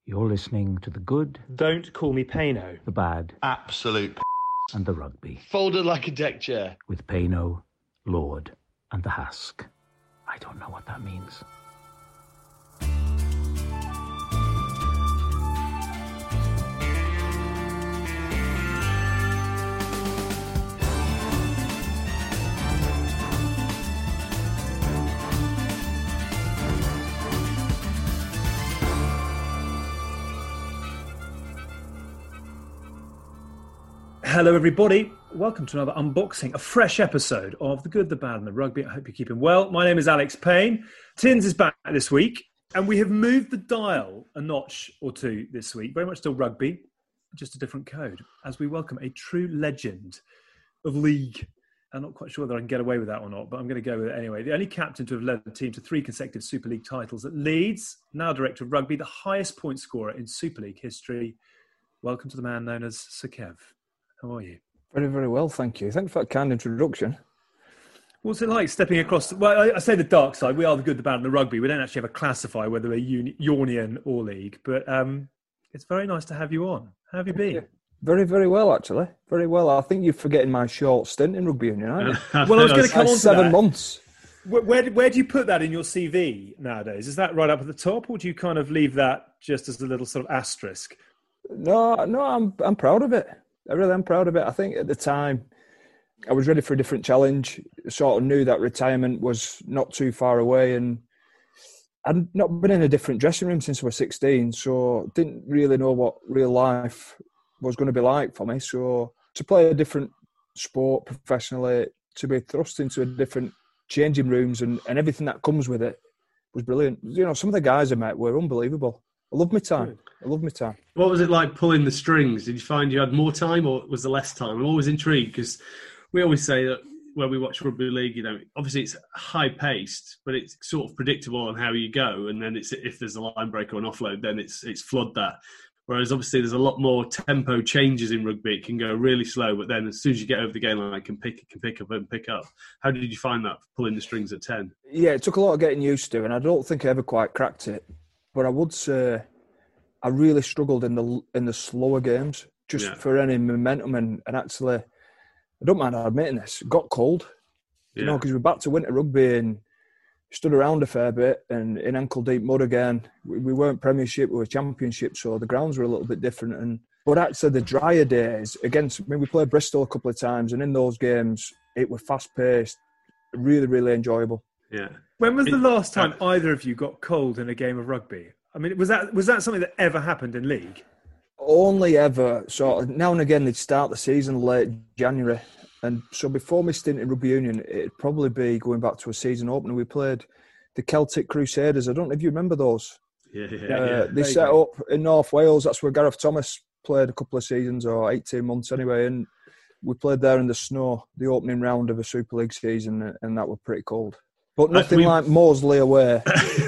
You're listening to the good, Don't call me Payno. the bad, Absolute and the rugby. folded like a deck chair. With Payno, Lord, and the Hask. I don't know what that means. Hello, everybody. Welcome to another unboxing, a fresh episode of The Good, the Bad, and the Rugby. I hope you're keeping well. My name is Alex Payne. Tins is back this week, and we have moved the dial a notch or two this week. Very much still rugby, just a different code, as we welcome a true legend of league. I'm not quite sure whether I can get away with that or not, but I'm going to go with it anyway. The only captain to have led the team to 3 consecutive Super League titles at Leeds, now director of rugby, the highest point scorer in Super League history. Welcome to the man known as Sir Kev. How are you? Very, very well, thank you. Thanks for that kind introduction. What's it like stepping across? Well, I say the dark side. We are the good, the bad, and the rugby. We don't actually have a classify whether we're Union or league, but it's very nice to have you on. How have you been? Very, very well, actually. Very well. I think you're forgetting my short stint in rugby union, aren't you? Well, I was going to come on to 7 that. months. Where do you put that in your CV nowadays? Is that right up at the top, or do you kind of leave that just as a little sort of asterisk? No, I'm proud of it. I really am proud of it. I think at the time I was ready for a different challenge. Sort of knew that retirement was not too far away, and I'd not been in a different dressing room since I was 16, so didn't really know what real life was going to be like for me. So to play a different sport professionally, to be thrust into a different changing rooms and everything that comes with it was brilliant. You know, some of the guys I met were unbelievable. I love my time. What was it like pulling the strings? Did you find you had more time or was there less time? I'm always intrigued because we always say that when we watch rugby league, you know, obviously it's high paced, but it's sort of predictable on how you go. And then it's if there's a line break or an offload, then it's flood that. Whereas obviously there's a lot more tempo changes in rugby. It can go really slow, but then as soon as you get over the game line, it can pick up. How did you find that pulling the strings at 10? Yeah, it took a lot of getting used to, and I don't think I ever quite cracked it. But I would say I really struggled in the slower games, for any momentum and actually, I don't mind admitting this, it got cold. You know, because we're back to winter rugby and stood around a fair bit and in ankle deep mud again. We weren't Premiership, we were Championship, so the grounds were a little bit different. But actually, the drier days we played Bristol a couple of times, and in those games it was fast paced, really, really enjoyable. Yeah. When was the last time either of you got cold in a game of rugby? I mean, was that something that ever happened in league? Only ever sort of now and again they'd start the season late January, and so before my stint in rugby union, it'd probably be going back to a season opener. We played the Celtic Crusaders. I don't know if you remember those. Yeah. They set up in North Wales. That's where Gareth Thomas played a couple of seasons, or 18 months anyway, and we played there in the snow, the opening round of a Super League season, and that was pretty cold. But nothing like Moseley away.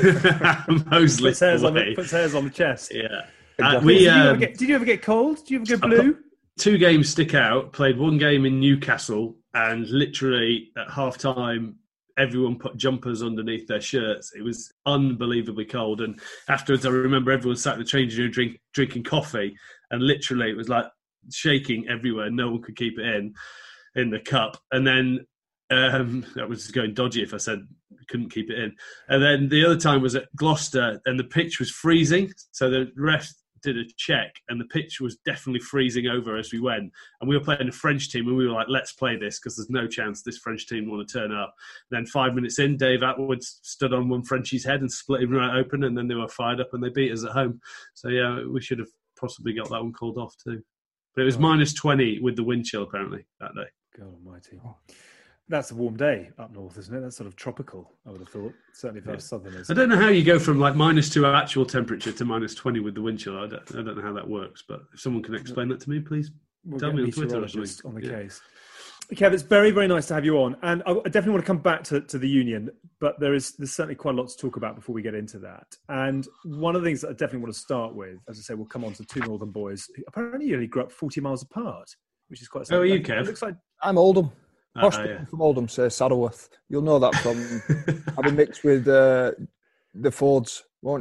Moseley puts hairs on the chest. Yeah. Exactly. Did you ever get cold? Did you ever go blue? 2 games stick out. Played 1 game in Newcastle, and literally at half time, everyone put jumpers underneath their shirts. It was unbelievably cold. And afterwards, I remember everyone sat in the changing room drinking coffee, and literally it was like shaking everywhere. No one could keep it in the cup. And then that was going dodgy if I said couldn't keep it in. And then the other time was at Gloucester, and the pitch was freezing. So the ref did a check, and the pitch was definitely freezing over as we went. And we were playing a French team, and we were like, let's play this because there's no chance this French team want to turn up. Then 5 minutes in, Dave Atwood stood on one Frenchie's head and split him right open, and then they were fired up and they beat us at home. So yeah, we should have possibly got that one called off too. But it was minus 20 with the wind chill apparently that day. God almighty. That's a warm day up north, isn't it? That's sort of tropical, I would have thought. Certainly for us southerners. I don't know how you go from like -2 actual temperature to minus 20 with the wind chill. I don't know how that works, but if someone can explain that to me, please tell me on Twitter or something. On the case. Kev, it's very, very nice to have you on. And I definitely want to come back to the Union, but there's certainly quite a lot to talk about before we get into that. And one of the things that I definitely want to start with, as I say, we'll come on to 2 northern boys who apparently you only grew up 40 miles apart, which is quite something. Oh, are you, Kev? It looks like... I'm Oldham. From Oldham, say Saddleworth. You'll know that from having mixed with the Fords, won't you?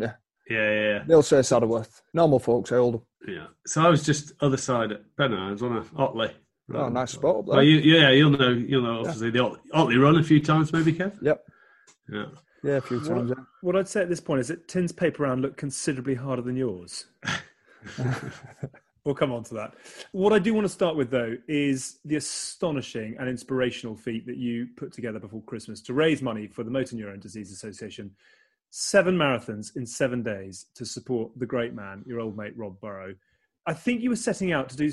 Yeah. They'll say Saddleworth. Normal folks, I hold them. Yeah. So I was just other side at Pennines, wasn't I? Otley. Oh, nice spot up there. Well, you'll know. Obviously, the Otley run a few times, maybe, Kev. Yep. Yeah. Yeah, a few times. What I'd say at this point is that Tim's paper round looked considerably harder than yours. We'll come on to that. What I do want to start with, though, is the astonishing and inspirational feat that you put together before Christmas to raise money for the Motor Neurone Disease Association. 7 marathons in 7 days to support the great man, your old mate, Rob Burrow. I think you were setting out to do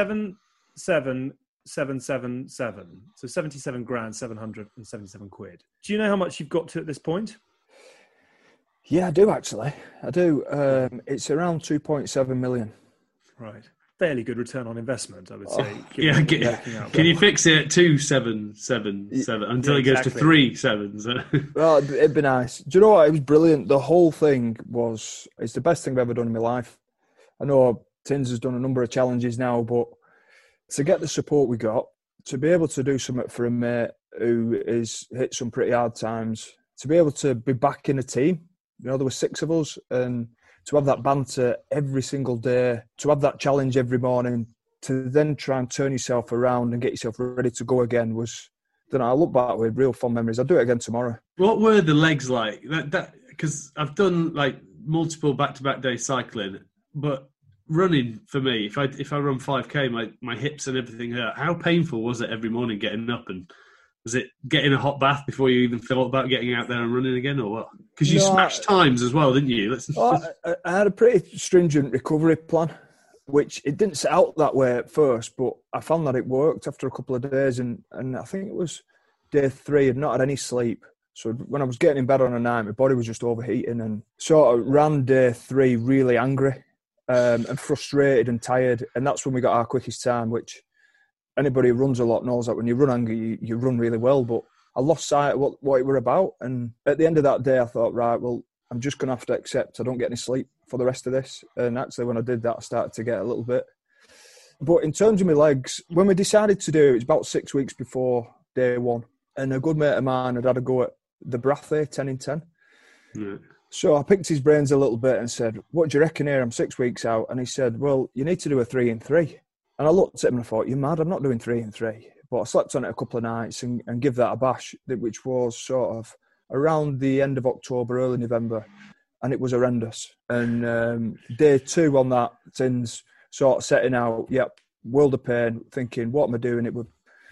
7,777. So 77 grand, 777 quid. Do you know how much you've got to at this point? Yeah, I do, actually. I do. It's around 2.7 million. Right. Fairly good return on investment, I would say. Yeah, can you fix it at 2,777 until it goes to 3,7? Well, it'd be nice. Do you know what? It was brilliant. The whole thing it's the best thing I've ever done in my life. I know Tins has done a number of challenges now, but to get the support we got, to be able to do something for a mate who has hit some pretty hard times, to be able to be back in a team. You know, there were 6 of us, and to have that banter every single day, to have that challenge every morning, to then try and turn yourself around and get yourself ready to go again was, then I look back with real fond memories. I'll do it again tomorrow. What were the legs like? Because I've done like multiple back-to-back day cycling, but running for me, if I run 5K, my hips and everything hurt. How painful was it every morning getting up, and was it getting a hot bath before you even thought about getting out there and running again, or what? Because you smashed times as well, didn't you? I had a pretty stringent recovery plan, which it didn't set out that way at first, but I found that it worked after a couple of days, and I think it was day 3, I'd not had any sleep. So when I was getting in bed on a night, my body was just overheating, and sort of ran day 3 really angry and frustrated and tired, and that's when we got our quickest time, which anybody who runs a lot knows that when you run angry, you run really well. But I lost sight of what it were about. And at the end of that day, I thought, right, well, I'm just going to have to accept I don't get any sleep for the rest of this. And actually, when I did that, I started to get a little bit. But in terms of my legs, when we decided to do it, it was about 6 weeks before day 1. And a good mate of mine had a go at the Brathay 10 in 10. Yeah. So I picked his brains a little bit and said, what do you reckon here? I'm 6 weeks out. And he said, well, you need to do a 3 in 3. And I looked at him and I thought, you're mad, I'm not doing 3 in 3. But I slept on it a couple of nights and give that a bash, which was sort of around the end of October, early November. And it was horrendous. And day 2 on that, Tins sort of setting out, world of pain, thinking, what am I doing? It was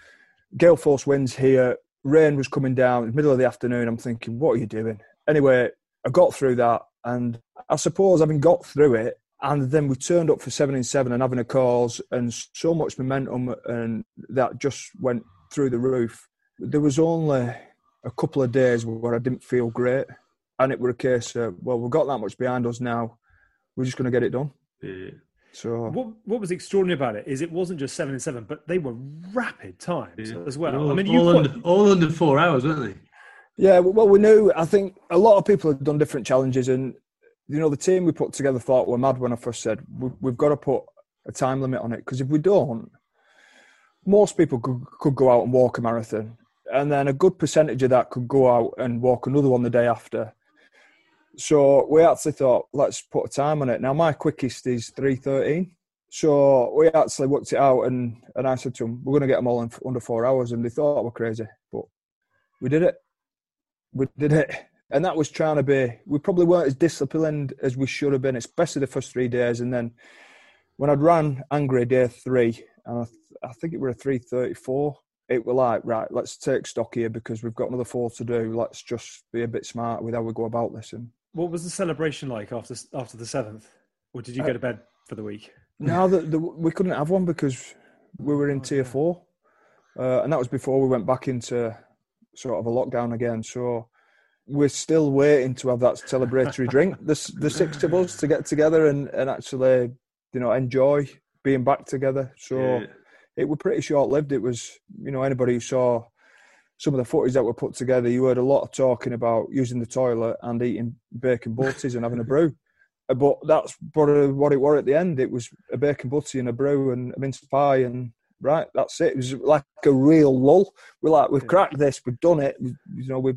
gale force winds here, rain was coming down, middle of the afternoon. I'm thinking, what are you doing? Anyway, I got through that. And I suppose having got through it, and then we turned up for 7 in 7 and having a cause and so much momentum, and that just went through the roof. There was only a couple of days where I didn't feel great, and it were a case of, well, we've got that much behind us now, we're just going to get it done. Yeah. So what was extraordinary about it wasn't just 7 in 7, but they were rapid times as well. All under 4 hours, weren't they? Yeah, well, we knew. I think a lot of people have done different challenges, and you know, the team we put together thought we're mad when I first said we've got to put a time limit on it, because if we don't, most people could go out and walk a marathon, and then a good percentage of that could go out and walk another one the day after. So we actually thought, let's put a time on it. Now, my quickest is 3:13. So we actually worked it out, and I said to them, we're going to get them all in under 4 hours, and they thought we're crazy, but we did it. We did it. And that was trying to be, we probably weren't as disciplined as we should have been, especially the first 3 days. And then when I'd ran angry day 3, and I think it were a 3:34, it were like, right, let's take stock here because we've got another 4 to do. Let's just be a bit smart with how we go about this. And what was the celebration like after the 7th? Or did you go to bed for the week? No, we couldn't have one because we were in tier 4. And that was before we went back into sort of a lockdown again. So we're still waiting to have that celebratory drink, the 6 of us, to get together and actually, you know, enjoy being back together. So it was pretty short-lived. It was, you know, anybody who saw some of the footage that were put together, you heard a lot of talking about using the toilet and eating bacon butties and having a brew. But that's what it was at the end. It was a bacon butty and a brew and a mince pie, and that's it. It was like a real lull. We're like, we've cracked this, we've done it. You know,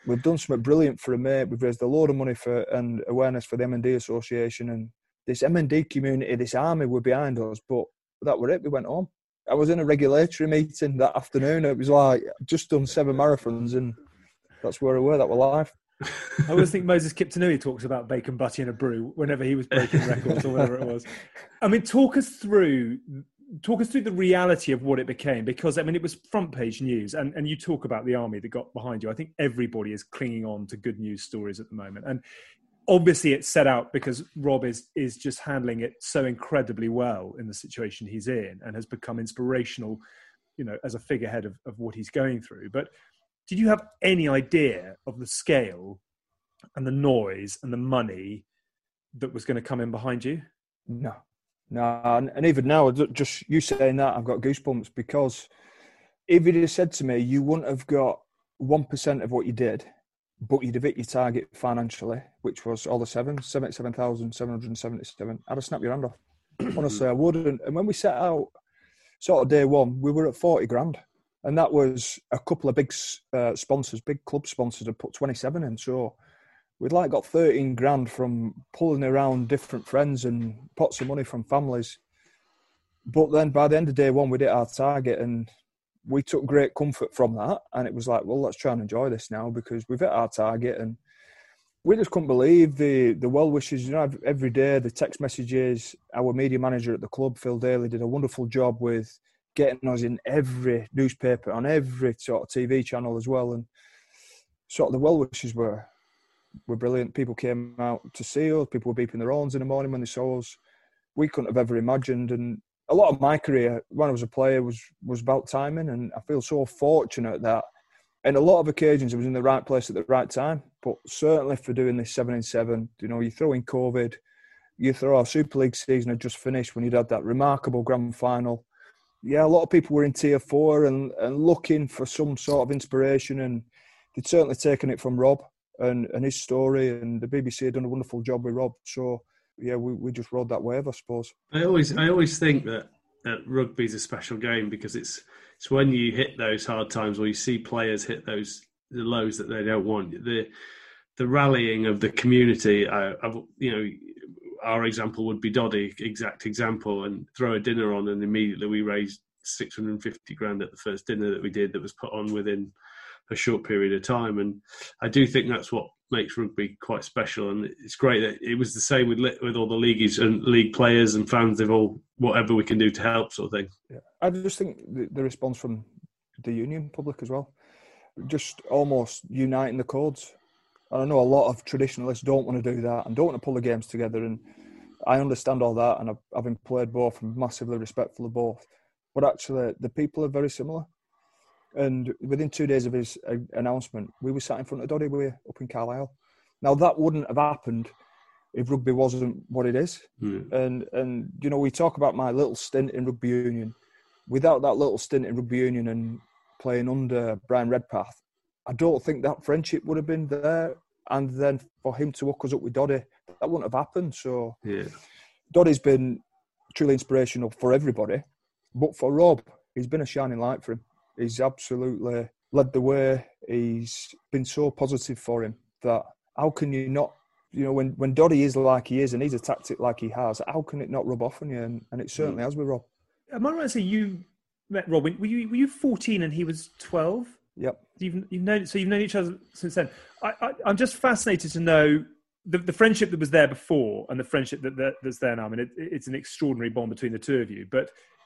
we've done something brilliant for a mate. We've raised a load of money and awareness for the M&D Association, and this M&D community, this army were behind us, but that were it. We went home. I was in a regulatory meeting that afternoon. It was like, just done 7 marathons, and that's where we were. That were life. I always think Moses Kiptanui talks about bacon, butty and a brew whenever he was breaking records or whatever it was. I mean, talk us through the reality of what it became, because, I mean, it was front page news, and you talk about the army that got behind you. I think everybody is clinging on to good news stories at the moment. And obviously it's set out because Rob is just handling it so incredibly well in the situation he's in, and has become inspirational, you know, as a figurehead of what he's going through. But did you have any idea of the scale and the noise and the money that was going to come in behind you? No. And even now, just you saying that, I've got goosebumps, because if you'd have said to me, you wouldn't have got 1% of what you did, but you'd have hit your target financially, which was all the 77,777, I'd have snapped your hand off. Honestly, I wouldn't. And when we set out, sort of day one, we were at 40 grand. And that was a couple of big sponsors, big club sponsors had put 27 in. So we'd like got 13 grand from pulling around different friends and pots of money from families. But then by the end of day one, we hit our target, and we took great comfort from that. And it was like, well, let's try and enjoy this now, because we've hit our target. And we just couldn't believe the well wishes. You know, every day, the text messages. Our media manager at the club, Phil Daly, did a wonderful job with getting us in every newspaper, on every sort of TV channel as well. And sort of the well wishes were brilliant. People came out to see us. People were beeping their horns in the morning when they saw us. We couldn't have ever imagined. And a lot of my career when I was a player was about timing, and I feel so fortunate that in a lot of occasions I was in the right place at the right time. But certainly for doing this 7 in 7, you know, you throw in COVID, you throw our Super League season had just finished when you'd had that remarkable grand final. Yeah, a lot of people were in tier 4 and looking for some sort of inspiration, and they'd certainly taken it from Rob and his story, and the BBC had done a wonderful job with Rob. So yeah, we just rode that wave, I suppose. I always think that rugby's a special game, because it's when you hit those hard times, or you see players hit the lows that they don't want. The rallying of the community. Our example would be Doddy, exact example, and throw a dinner on, and immediately we raised 650 grand at the first dinner that we did, that was put on within a short period of time. And I do think that's what makes rugby quite special. And it's great that it was the same with all the leagues and league players and fans. They've all, whatever we can do to help, sort of thing. Yeah. I just think the response from the union public as well, just almost uniting the codes. I know a lot of traditionalists don't want to do that and don't want to pull the games together, and I understand all that, and having played both, I'm massively respectful of both. But actually, the people are very similar. And within 2 days of his announcement, we were sat in front of Doddy up in Carlisle. Now, that wouldn't have happened if rugby wasn't what it is. And you know, we talk about my little stint in rugby union. Without that little stint in rugby union and playing under Brian Redpath, I don't think that friendship would have been there. And then for him to hook us up with Doddy, that wouldn't have happened. So yeah. Doddy's been truly inspirational for everybody. But for Rob, he's been a shining light for him. He's absolutely led the way. He's been so positive for him that how can you not, you know, when Doddy is like he is and he's a tactic like he has, how can it not rub off on you? And it certainly has with Rob. Am I right to say you met Rob? Were you 14 and he was 12? Yep. You've known each other since then. I'm just fascinated to know the friendship that was there before and the friendship that's there now. I mean, it's an extraordinary bond between the two of you. But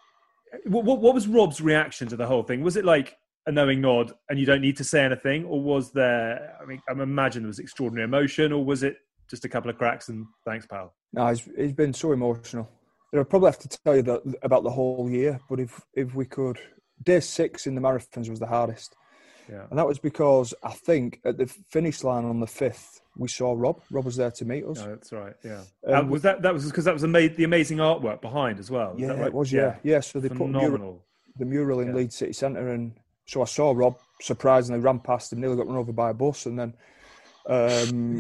what was Rob's reaction to the whole thing? Was it like a knowing nod and you don't need to say anything? Or was there, I mean, I imagine there was extraordinary emotion, or was it just a couple of cracks and thanks, pal? No, he's been so emotional. I'd probably have to tell you about the whole year, but if we could, day 6 in the marathons was the hardest. Yeah. And that was because I think at the finish line on the 5th, we saw Rob. Rob was there to meet us. Oh, that's right, yeah. That was because that was the amazing artwork behind as well. Yeah, right? It was, yeah. Yeah, so they phenomenal. Put the mural in Leeds City Centre, and so I saw Rob, surprisingly ran past him, nearly got run over by a bus, and then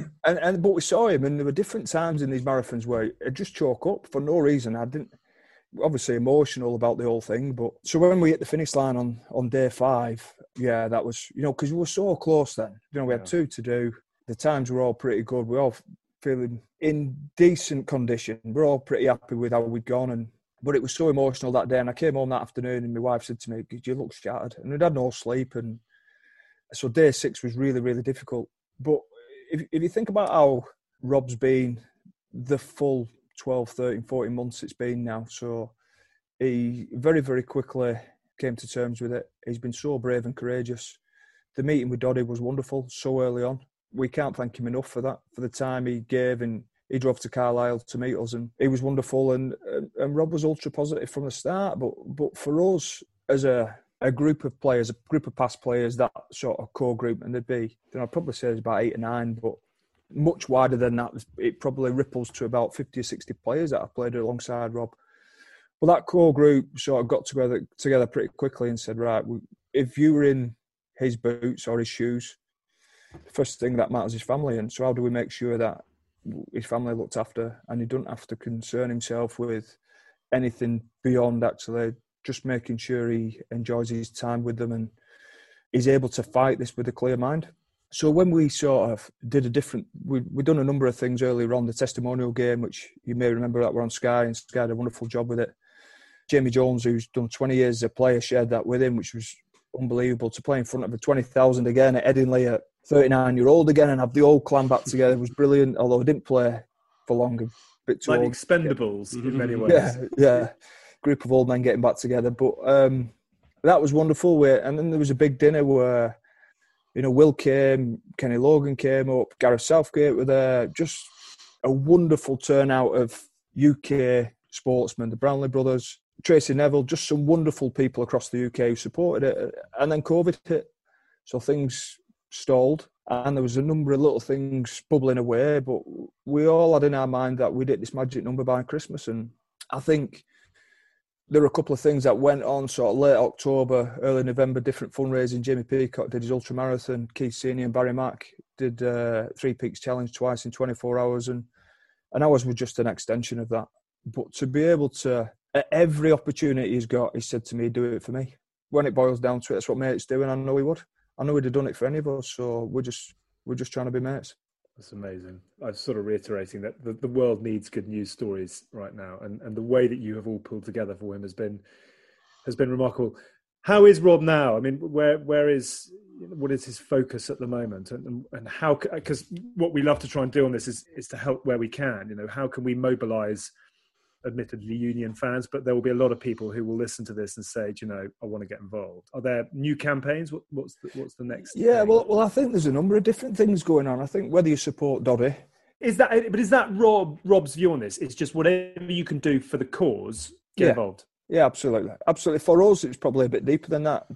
but we saw him, and there were different times in these marathons where I'd just choke up for no reason. obviously emotional about the whole thing. But so when we hit the finish line on day 5, yeah, that was, because we were so close then. We had 2 to do. The times were all pretty good. We were all feeling in decent condition. We're all pretty happy with how we'd gone. But it was so emotional that day. And I came home that afternoon and my wife said to me, "You look shattered." And we'd had no sleep. And so day 6 was really, really difficult. But if you think about how Rob's been the full 12, 13, 14 months it's been now. So he very, very quickly came to terms with it. He's been so brave and courageous. The meeting with Doddy was wonderful so early on. We can't thank him enough for that, for the time he gave, and he drove to Carlisle to meet us, and he was wonderful. And Rob was ultra positive from the start. But for us as a group of players, a group of past players, that sort of core group, and there'd be, I'd probably say there's about 8 or 9, but much wider than that. It probably ripples to about 50 or 60 players that have played alongside Rob. Well, that core group sort of got together pretty quickly and said, right, if you were in his boots or his shoes, the first thing that matters is family. And so how do we make sure that his family looked after and he doesn't have to concern himself with anything beyond actually just making sure he enjoys his time with them and is able to fight this with a clear mind. So when we sort of did we've done a number of things earlier on, the testimonial game, which you may remember that were on Sky, and Sky did a wonderful job with it. Jamie Jones, who's done 20 years as a player, shared that with him, which was unbelievable. To play in front of the 20,000 again at Headingley at 39-year-old again and have the old clan back together was brilliant, although I didn't play for long, a bit too like old. Expendables in many ways. Yeah. Group of old men getting back together. But that was wonderful. And then there was a big dinner where, Will came, Kenny Logan came up, Gareth Southgate were there. Just a wonderful turnout of UK sportsmen, the Brownlee brothers, Tracy Neville, just some wonderful people across the UK who supported it. And then COVID hit. So things stalled. And there was a number of little things bubbling away. But we all had in our mind that we'd hit this magic number by Christmas. And I think there were a couple of things that went on sort of late October, early November, different fundraising. Jamie Peacock did his ultramarathon. Keith Senior and Barry Mack did Three Peaks Challenge twice in 24 hours. And ours was just an extension of that. But to be able to, at every opportunity he's got, he said to me, "Do it for me." When it boils down to it, that's what mates do, and I know he would. I know he'd have done it for any of us. So we're just trying to be mates. That's amazing. I'm sort of reiterating that the world needs good news stories right now, and the way that you have all pulled together for him has been remarkable. How is Rob now? I mean, what is his focus at the moment, and how? Because what we love to try and do on this is to help where we can. How can we mobilise, admittedly, Union fans, but there will be a lot of people who will listen to this and say, I want to get involved. Are there new campaigns? What's the next? Yeah, thing? well, I think there's a number of different things going on. I think whether you support Doddy, is that Rob's view on this? It's just whatever you can do for the cause, get involved. Yeah, absolutely. For us, it's probably a bit deeper than that.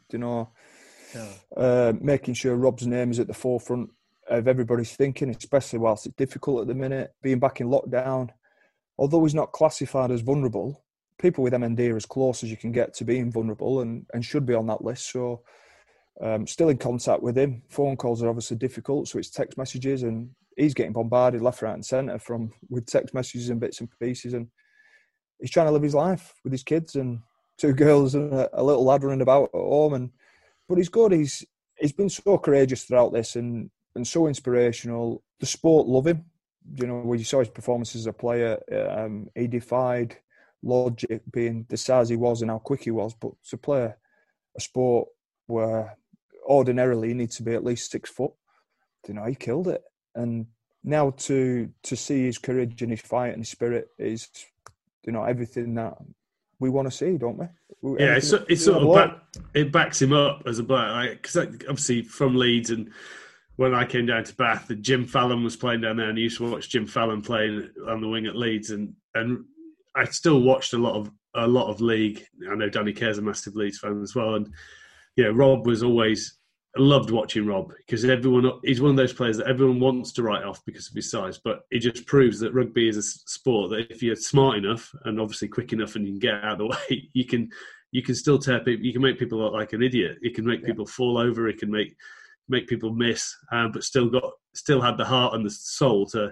Making sure Rob's name is at the forefront of everybody's thinking, especially whilst it's difficult at the minute, being back in lockdown. Although he's not classified as vulnerable, people with MND are as close as you can get to being vulnerable and should be on that list. So still in contact with him. Phone calls are obviously difficult, so it's text messages, and he's getting bombarded left, right and centre with text messages and bits and pieces. And he's trying to live his life with his kids and 2 girls and a little lad running about at home. But he's good. He's been so courageous throughout this and so inspirational. The sport love him. When you saw his performances as a player, he defied logic, being the size he was and how quick he was. But to play a sport where ordinarily you need to be at least 6 foot, he killed it. And now to see his courage and his fight and his spirit is, everything that we want to see, don't we? Yeah, it's sort of it backs him up as a player, because obviously from Leeds, and when I came down to Bath, Jim Fallon was playing down there, and I used to watch Jim Fallon playing on the wing at Leeds, and I still watched a lot of league. I know Danny Kerr's a massive Leeds fan as well, and Rob was always. I loved watching Rob because he's one of those players that everyone wants to write off because of his size, but it just proves that rugby is a sport that if you're smart enough and obviously quick enough and you can get out of the way, you can still tear people. You can make people look like an idiot. You can make people fall over. It can make people miss, but still had the heart and the soul to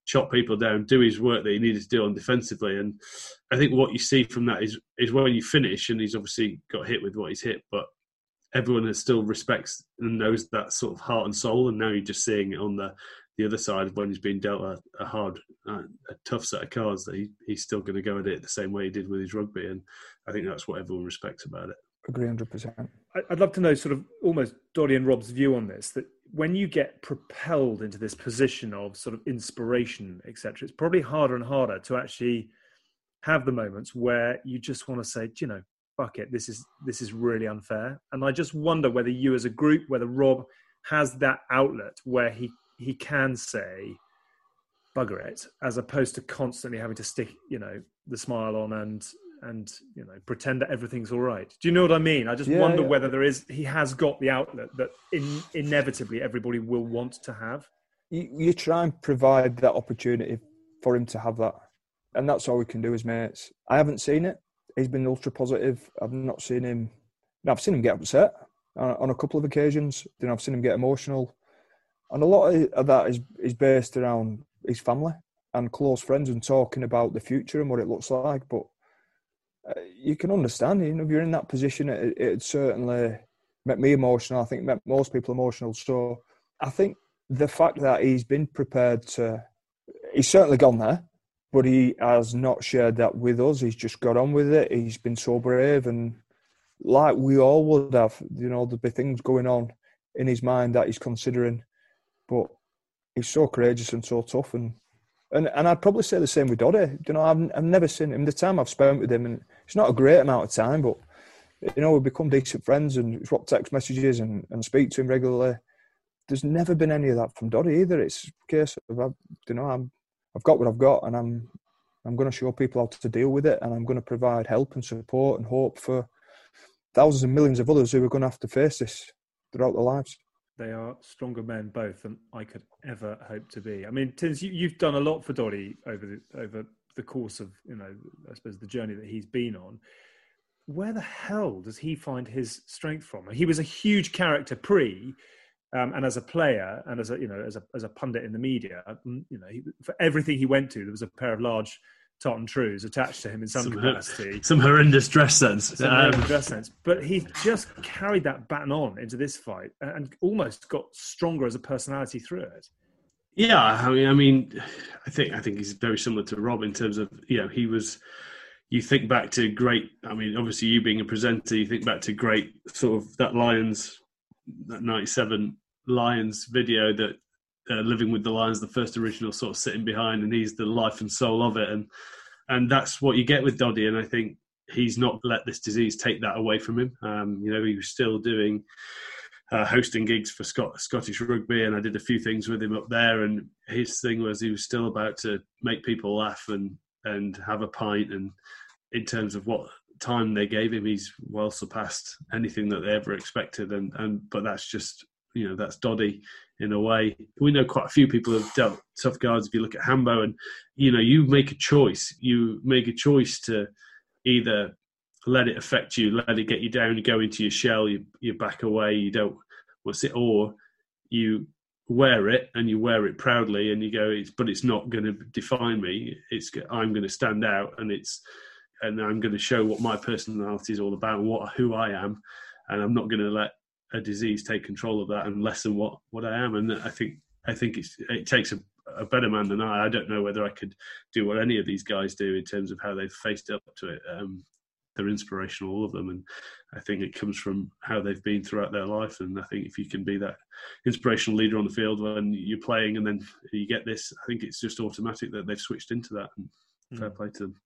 chop people down, do his work that he needed to do on defensively. And I think what you see from that is when you finish, and he's obviously got hit with what he's hit, but everyone still respects and knows that sort of heart and soul. And now you're just seeing it on the other side when he's been dealt a hard, a tough set of cards, that he's still going to go at it the same way he did with his rugby. And I think that's what everyone respects about it. Agree 100%. I'd love to know sort of almost Doddy and Rob's view on this, that when you get propelled into this position of sort of inspiration, etc., it's probably harder and harder to actually have the moments where you just want to say, you know, fuck it, this is really unfair. And I just wonder whether you as a group, whether Rob has that outlet where he can say, bugger it, as opposed to constantly having to stick, you know, the smile on and you know, pretend that everything's all right. Do you know what I mean? I just wonder whether he has got the outlet that inevitably everybody will want to have. You try and provide that opportunity for him to have that. And that's all we can do as mates. I haven't seen it. He's been ultra positive. I've not seen him. I've seen him get upset on a couple of occasions. Then I've seen him get emotional. And a lot of that is based around his family and close friends and talking about the future and what it looks like. But you can understand, you know, if you're in that position, it certainly made me emotional. I think it made most people emotional. So I think the fact that he's been prepared to, he's certainly gone there, but he has not shared that with us. He's just got on with it. He's been so brave, and like we all would have, you know, there'd be things going on in his mind that he's considering, but he's so courageous and so tough. And I'd probably say the same with Doddy. You know, I've never seen him. The time I've spent with him, and it's not a great amount of time, but you know, we've become decent friends and swap text messages and speak to him regularly. There's never been any of that from Doddy either. It's a case of, you know, I've got what I've got, and I'm going to show people how to deal with it, and I'm going to provide help and support and hope for thousands and millions of others who are going to have to face this throughout their lives. They are stronger men both than I could ever hope to be. I mean, Tins, you've done a lot for Doddy over the course of, you know, I suppose the journey that he's been on. Where the hell does he find his strength from? He was a huge character and as a player and as a pundit in the media. You know, for everything he went to, there was a pair of large tartan trews attached to him in some capacity. Some horrendous dress sense. But he just carried that baton on into this fight and almost got stronger as a personality through it. Yeah, I mean, I think he's very similar to Rob in terms of, you know, he was. You think back to great. I mean, obviously you being a presenter, you think back to great sort of that 97 Lions video that Living with the Lions, the first original sort of sitting behind, and he's the life and soul of it, and that's what you get with Doddy. And I think he's not let this disease take that away from him. You know, he was still doing hosting gigs for Scottish Rugby, and I did a few things with him up there. And his thing was he was still about to make people laugh and have a pint. And in terms of what time they gave him, he's well surpassed anything that they ever expected. But that's just, you know, that's Doddy in a way. We know quite a few people have dealt tough cards. If you look at Hambo, and you know, you make a choice. You make a choice to either let it affect you, let it get you down, you go into your shell, you back away, you don't what's it, or you wear it and you wear it proudly and you go, but it's not going to define me. I'm going to stand out, and I'm going to show what my personality is all about and who I am, and I'm not going to let a disease take control of that and lessen what I am. And I think it takes a better man than I. I don't know whether I could do what any of these guys do in terms of how they've faced up to it. They're inspirational, all of them, and I think it comes from how they've been throughout their life. And I think if you can be that inspirational leader on the field when you're playing and then you get this, I think it's just automatic that they've switched into that, and fair play to them.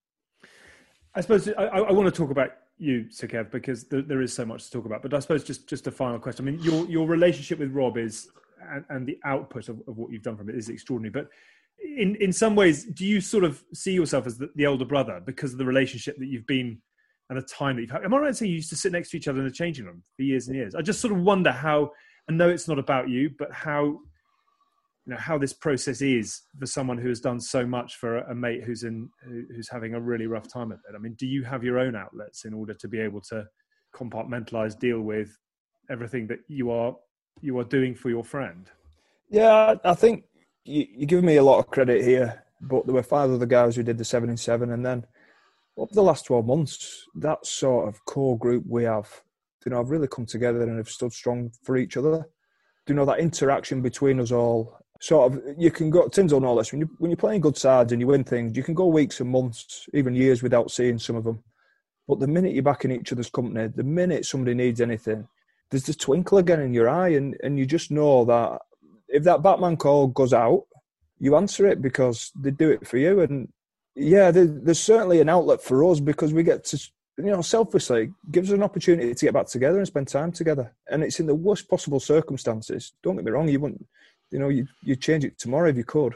I suppose I want to talk about you, Sir Kev, because there is so much to talk about. But I suppose just a final question. I mean, your relationship with Rob is, and the output of what you've done from it is extraordinary. But in some ways, do you sort of see yourself as the elder brother because of the relationship that you've been and the time that you've had? Am I right in saying you used to sit next to each other in the changing room for years and years? I just sort of wonder how, I know it's not about you, but how, you know, how this process is for someone who has done so much for a mate who's having a really rough time of it. I mean, do you have your own outlets in order to be able to compartmentalize, deal with everything that you are doing for your friend? Yeah, I think you're giving me a lot of credit here, but there were 5 other guys who did the 7 in 7, and then over the last 12 months, that sort of core group we have, have really come together and have stood strong for each other. That interaction between us all, sort of, you can go, Tim's on all this, when you're playing good sides and you win things, you can go weeks and months, even years without seeing some of them. But the minute you're back in each other's company, the minute somebody needs anything, there's the twinkle again in your eye, and you just know that if that Batman call goes out, you answer it because they do it for you. And yeah, there's certainly an outlet for us because we get to, selfishly, gives us an opportunity to get back together and spend time together. And it's in the worst possible circumstances. Don't get me wrong, you wouldn't, you'd change it tomorrow if you could.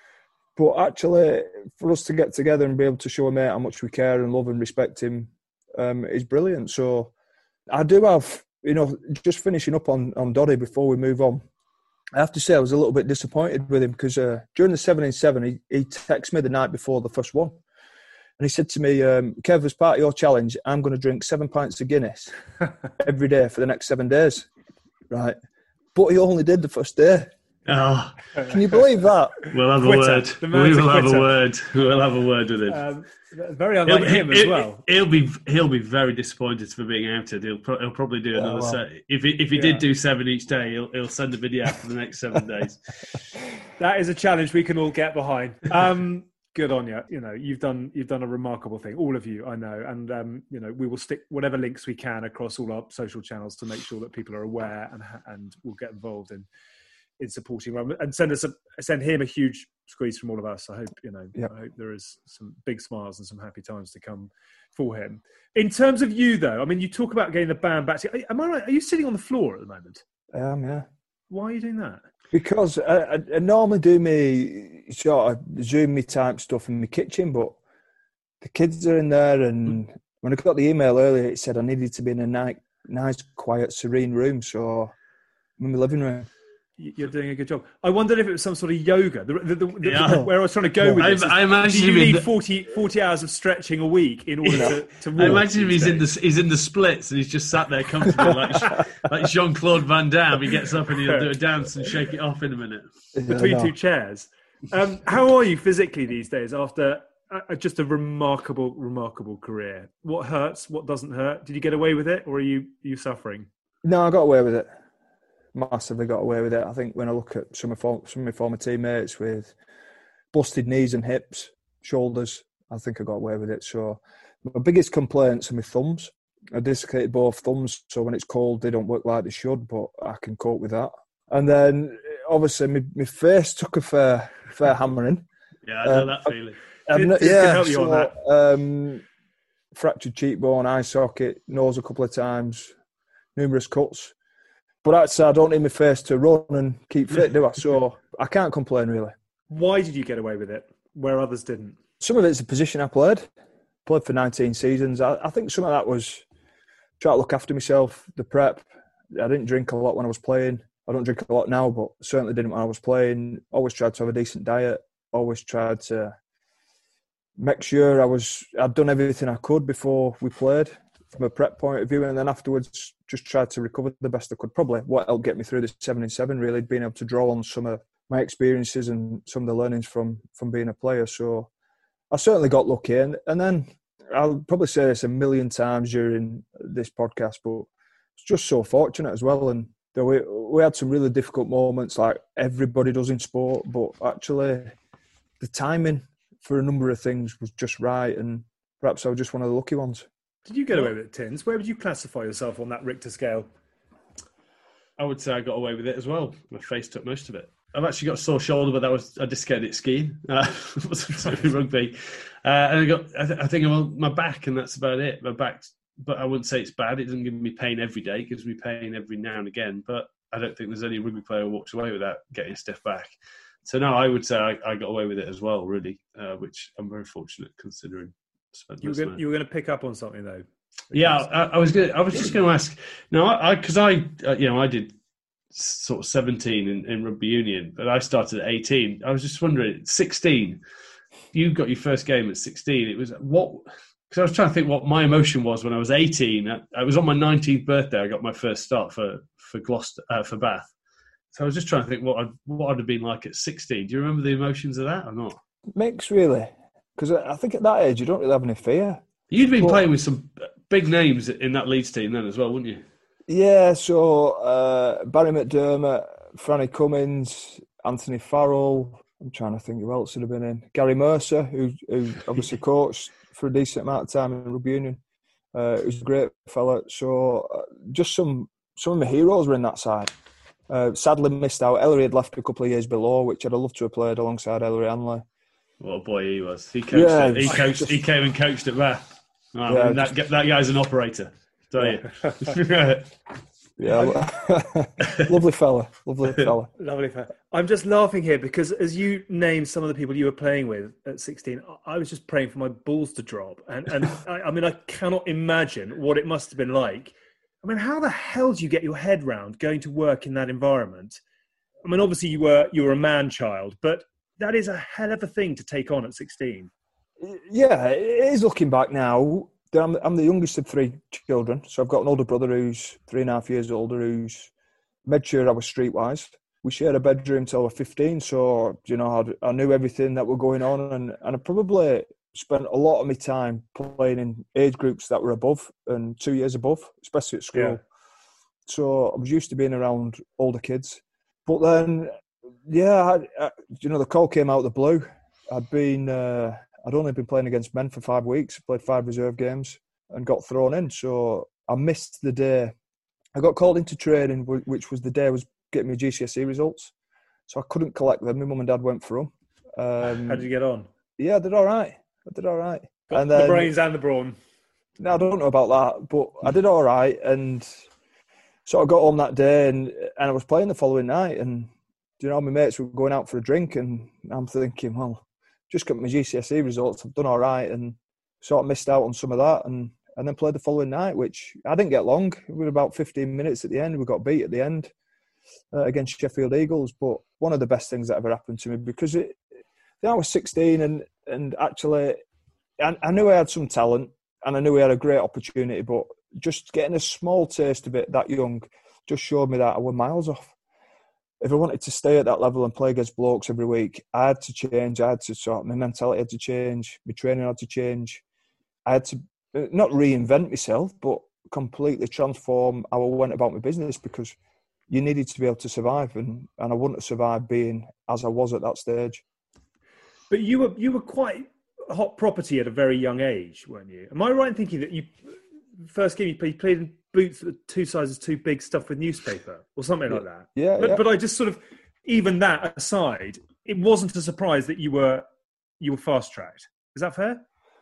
But actually, for us to get together and be able to show a mate how much we care and love and respect him is brilliant. So I do have, just finishing up on Doddy before we move on, I have to say I was a little bit disappointed with him because during the 7 in 7, he texted me the night before the first one. And he said to me, Kev, as part of your challenge, I'm going to drink 7 pints of Guinness every day for the next 7 days. Right. But he only did the first day. Oh. Can you believe that? We'll have a word. We will have a word. We'll have a word with him. Very unlike him as well. He'll be very disappointed for being outed. He'll probably do another set. If he did do 7 each day, he'll send a video out for the next 7 days. That is a challenge we can all get behind. Good on you. You've done a remarkable thing, all of you, I know, and we will stick whatever links we can across all our social channels to make sure that people are aware and will get involved in supporting Rome, and send him a huge squeeze from all of us. I hope I hope there is some big smiles and some happy times to come for him. In terms of you, though, I mean, you talk about getting the band back. Am I right? Are you sitting on the floor at the moment? I am, yeah. Why are you doing that? Because I normally do me sort of Zoom me type stuff in my kitchen, but the kids are in there, and when I got the email earlier, it said I needed to be in a nice, quiet, serene room, so I'm in my living room. You're doing a good job. I wondered if it was some sort of yoga. Where I was trying to go with this. I imagine you need 40 hours of stretching a week in order to walk. I imagine him he's in the splits and he's just sat there comfortably like Jean-Claude Van Damme. He gets up and he'll do a dance and shake it off in a minute. Between two chairs. How are you physically these days after just a remarkable career? What hurts? What doesn't hurt? Did you get away with it, or are you suffering? No, I got away with it. Massively got away with it. I think when I look at some of my former teammates with busted knees and hips, shoulders, I think I got away with it. So my biggest complaints are my thumbs. I dislocated both thumbs, so when it's cold, they don't work like they should, but I can cope with that. And then, obviously, my face took a fair hammering. Yeah, I know that feeling. Can help you on that. Fractured cheekbone, eye socket, nose a couple of times, numerous cuts. But actually, I don't need my face to run and keep fit, do I? So I can't complain, really. Why did you get away with it, where others didn't? Some of it's the position I played. Played for 19 seasons. I think some of that was try to look after myself, the prep. I didn't drink a lot when I was playing. I don't drink a lot now, but certainly didn't when I was playing. Always tried to have a decent diet. Always tried to make sure I'd done everything I could before we played from a prep point of view, and then afterwards just tried to recover the best I could. Probably what helped get me through the 7 in 7, really, being able to draw on some of my experiences and some of the learnings from being a player. So I certainly got lucky, and then I'll probably say this a million times during this podcast, but it's just so fortunate as well. And we had some really difficult moments, like everybody does in sport, but actually the timing for a number of things was just right, and perhaps I was just one of the lucky ones. Did you get away with it, Tins? Where would you classify yourself on that Richter scale? I would say I got away with it as well. My face took most of it. I've actually got a sore shoulder, but I dislocated it skiing. Wasn't rugby. And I think I'm on my back, and that's about it. My back, but I wouldn't say it's bad. It doesn't give me pain every day. It gives me pain every now and again. But I don't think there's any rugby player who walks away without getting a stiff back. So no, I would say I got away with it as well, really, which I'm very fortunate considering. You were going to pick up on something though. Yeah, I was just going to ask. Now, because I did sort of 17 in rugby union, but I started at 18. I was just wondering, 16. You got your first game at 16. It was what? Because I was trying to think what my emotion was when I was 18. I was on my 19th birthday. I got my first start for Gloucester for Bath, So I was just trying to think what I'd have been like at 16. Do you remember the emotions of that or not? Mixed, really. Because I think at that age, you don't really have any fear. You'd been playing with some big names in that Leeds team then as well, wouldn't you? Yeah, so Barry McDermott, Franny Cummins, Anthony Farrell. I'm trying to think who else would have been in. Gary Mercer, who obviously coached for a decent amount of time in rugby union. Who's a great fella. So just some of my heroes were in that side. Sadly missed out. Ellery had left a couple of years below, which I'd have loved to have played alongside Ellery Hanley. What a boy he was. He coached he came and coached at Bath. I mean, that guy's an operator, don't you? Yeah, lovely fella. Lovely fella. I'm just laughing here because as you named some of the people you were playing with at 16, I was just praying for my balls to drop. And I mean, I cannot imagine what it must have been like. I mean, how the hell do you get your head round going to work in that environment? I mean, obviously you were a man child, but that is a hell of a thing to take on at 16. Yeah, it is looking back now. I'm the youngest of three children, so I've got an older brother who's 3.5 years older who's made sure I was streetwise. We shared a bedroom till I was 15, so I knew everything that were going on, and I probably spent a lot of my time playing in age groups that were above and 2 years above, especially at school. Yeah. So I was used to being around older kids. But then, the call came out of the blue. I'd only been playing against men for 5 weeks, played 5 reserve games and got thrown in. So I missed the day. I got called into training, which was the day I was getting my GCSE results. So I couldn't collect them. My mum and dad went for them. How did you get on? Yeah, I did all right. Got the brains and the brawn. No, I don't know about that, but I did all right. And so I got home that day and I was playing the following night. And, my mates were going out for a drink and I'm thinking, well, just got my GCSE results, I've done all right, and sort of missed out on some of that, and then played the following night, which I didn't get long. We were about 15 minutes at the end. We got beat at the end against Sheffield Eagles, but one of the best things that ever happened to me because I was 16 and actually I knew I had some talent and I knew I had a great opportunity, but just getting a small taste of it that young just showed me that I was miles off. If I wanted to stay at that level and play against blokes every week, I had to change. My mentality had to change. My training had to change. I had to not reinvent myself, but completely transform how I went about my business because you needed to be able to survive, and I wouldn't have survived being as I was at that stage. But you were quite hot property at a very young age, weren't you? Am I right in thinking that you first game you played in boots that were 2 sizes too big, stuffed with newspaper or something like that? Yeah. But I just sort of, even that aside, it wasn't a surprise that you were fast tracked. Is that fair?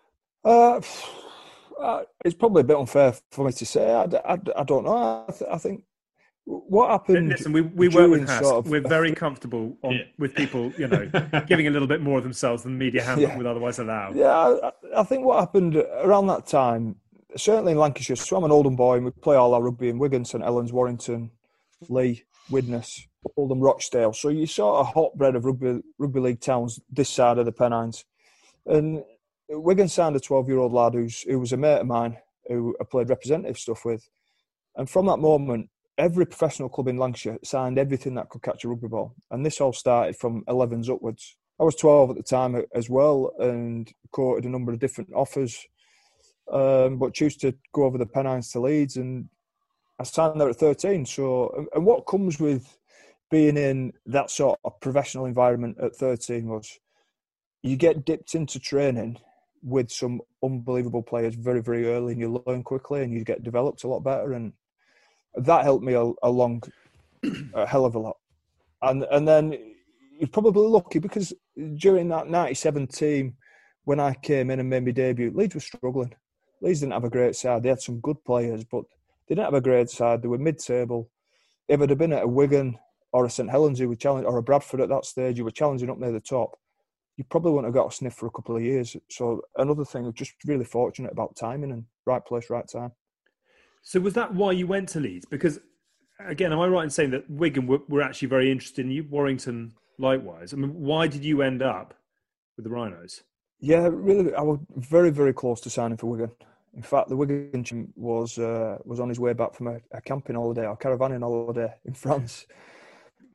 It's probably a bit unfair for me to say. I don't know. I think what happened. Listen, we work with Hask. We're very comfortable with people, giving a little bit more of themselves than the media handbook would otherwise allow. Yeah, I think what happened around that time, certainly in Lancashire. So I'm an Oldham boy, and we play all our rugby in Wigan, St Helens, Warrington, Leigh, Widnes, Oldham, Rochdale. So you sort of hotbed of rugby league towns this side of the Pennines. And Wigan signed a 12-year-old lad who was a mate of mine who I played representative stuff with. And from that moment, every professional club in Lancashire signed everything that could catch a rugby ball. And this all started from 11s upwards. I was 12 at the time as well and courted a number of different offers, but chose to go over the Pennines to Leeds, and I signed there at 13. So, and what comes with being in that sort of professional environment at 13 was you get dipped into training with some unbelievable players very, very early, and you learn quickly and you get developed a lot better, and that helped me along a hell of a lot. And then you're probably lucky because during that 97 team, when I came in and made my debut, Leeds were struggling. Leeds didn't have a great side. They had some good players, but they didn't have a great side. They were mid-table. If it had been at a Wigan or a St Helens who were challenging, or a Bradford at that stage, you were challenging up near the top, you probably wouldn't have got a sniff for a couple of years. So another thing, just really fortunate about timing and right place, right time. So was that why you went to Leeds? Because, again, am I right in saying that Wigan were actually very interested in you, Warrington likewise? I mean, why did you end up with the Rhinos? Yeah, really, I was very, very close to signing for Wigan. In fact, the Wigan team was on his way back from a camping holiday or caravanning holiday in France.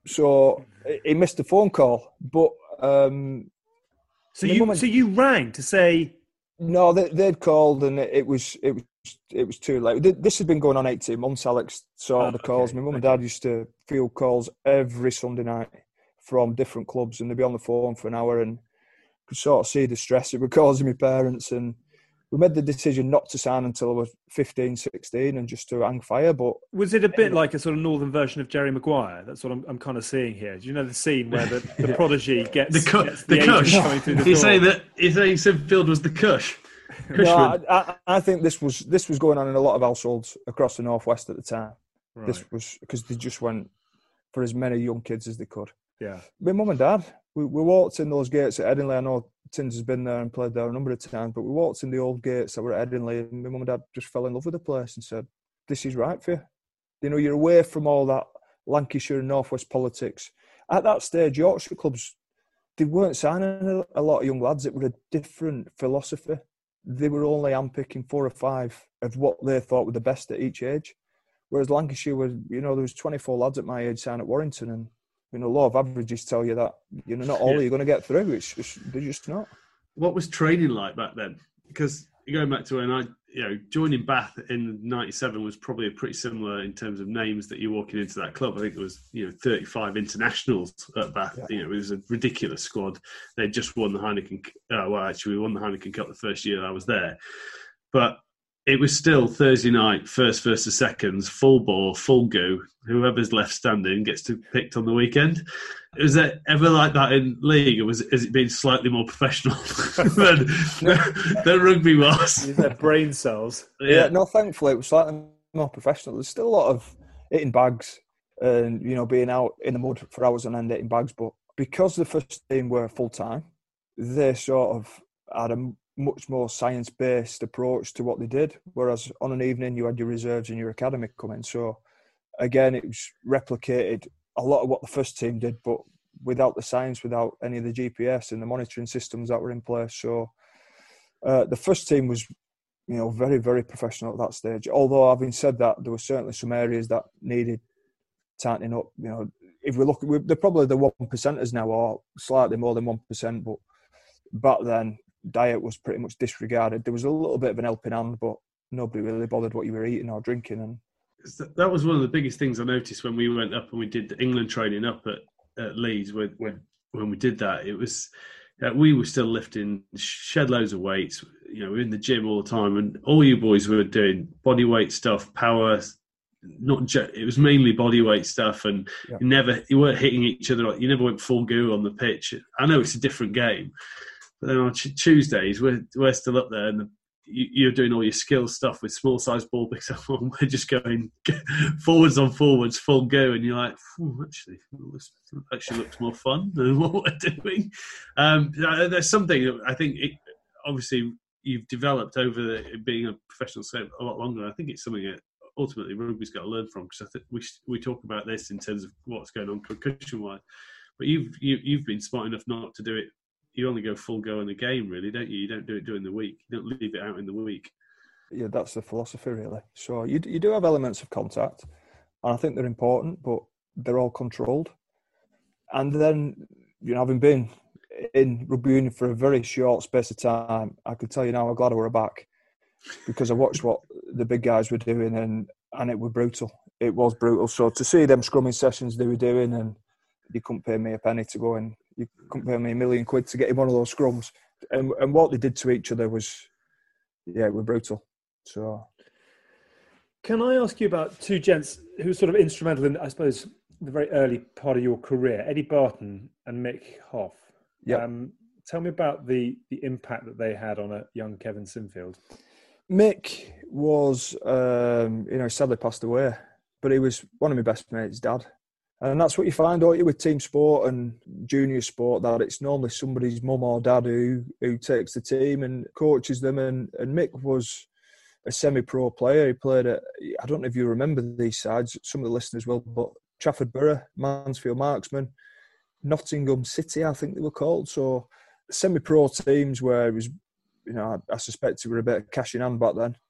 So he missed a phone call. But so you rang to say no? They'd called, and it was too late. This had been going on 18 months. Alex saw the calls. My mum and dad used to field calls every Sunday night from different clubs, and they'd be on the phone for an hour, and could sort of see the stress it was causing my parents. And we made the decision not to sign until I was 15, 16 and just to hang fire. But was it a bit like a sort of northern version of Jerry Maguire? That's what I'm kind of seeing here. Do you know the scene where the prodigy gets the Cush coming through the door? He's saying Sinfield was the Cush. No, I think this was going on in a lot of households across the northwest at the time. Right. This was because they just went for as many young kids as they could. Yeah, my mum and dad, we walked in those gates at Headingley. I know Tins has been there and played there a number of times, but we walked in the old gates that were at Headingley, and my mum and dad just fell in love with the place and said, "This is right for you." You know, you're away from all that Lancashire and northwest politics. At that stage, Yorkshire clubs, they weren't signing a lot of young lads. It was a different philosophy. They were only handpicking 4 or 5 of what they thought were the best at each age. Whereas Lancashire was, there was 24 lads at my age signed at Warrington, and law of averages tell you that not all you're going to get through. They're just not. What was training like back then? Because going back to when I, joining Bath in '97 was probably pretty similar in terms of names that you're walking into that club. I think there was 35 internationals at Bath. Yeah. It was a ridiculous squad. They just won the Heineken. We won the Heineken Cup the first year I was there, but it was still Thursday night, first versus seconds, full ball, full go. Whoever's left standing gets to picked on the weekend. Was it ever like that in league, or has it been slightly more professional than rugby was? Their brain cells. Yeah, no, thankfully it was slightly more professional. There's still a lot of hitting bags and, being out in the mud for hours on end hitting bags. But because the first team were full-time, they sort of had a much more science-based approach to what they did, whereas on an evening you had your reserves and your academy come in. So again, it was replicated a lot of what the first team did, but without the science, without any of the GPS and the monitoring systems that were in place. So the first team was, very, very professional at that stage. Although, having said that, there were certainly some areas that needed tightening up. If we look, they're probably the 1%ers now, or slightly more than 1%, but back then, diet was pretty much disregarded. There was a little bit of an helping hand, but nobody really bothered what you were eating or drinking. And that was one of the biggest things I noticed when we went up and we did the England training up at Leeds. When we did that, it was we were still lifting shed loads of weights. We were in the gym all the time, and all you boys were doing body weight stuff, power. It was mainly body weight stuff, and you weren't hitting each other. You never went full go on the pitch. I know it's a different game. But then on Tuesdays, we're still up there, and you're doing all your skill stuff with small size ball picks up, and we're just going forwards on forwards, full go, and you're like, this actually looks more fun than what we're doing. There's something I think. Obviously, you've developed over being a professional scope a lot longer. I think it's something that ultimately rugby's got to learn from, because I think we talk about this in terms of what's going on concussion-wise, but you've been smart enough not to do it. You only go full go in the game, really, don't you? You don't do it during the week. You don't leave it out in the week. Yeah, that's the philosophy, really. So you do have elements of contact, and I think they're important, but they're all controlled. And then, having been in rugby union for a very short space of time, I can tell you now I'm glad I were back, because I watched what the big guys were doing, and it was brutal. It was brutal. So to see them scrumming sessions they were doing, and you couldn't pay me a penny to go in. You couldn't pay me £1 million to get in one of those scrums. And what they did to each other was brutal. So, can I ask you about two gents who were sort of instrumental in, I suppose, the very early part of your career, Eddie Barton and Mick Hoff? Yeah. Tell me about the impact that they had on a young Kevin Sinfield. Mick was, sadly passed away, but he was one of my best mates' dad. And that's what you find, don't you, with team sport and junior sport, that it's normally somebody's mum or dad who takes the team and coaches them. And Mick was a semi-pro player. He played at, I don't know if you remember these sides, some of the listeners will, but Trafford Borough, Mansfield Marksmen, Nottingham City, I think they were called. So semi-pro teams where it was, I suspect they were a bit of cash in hand back then.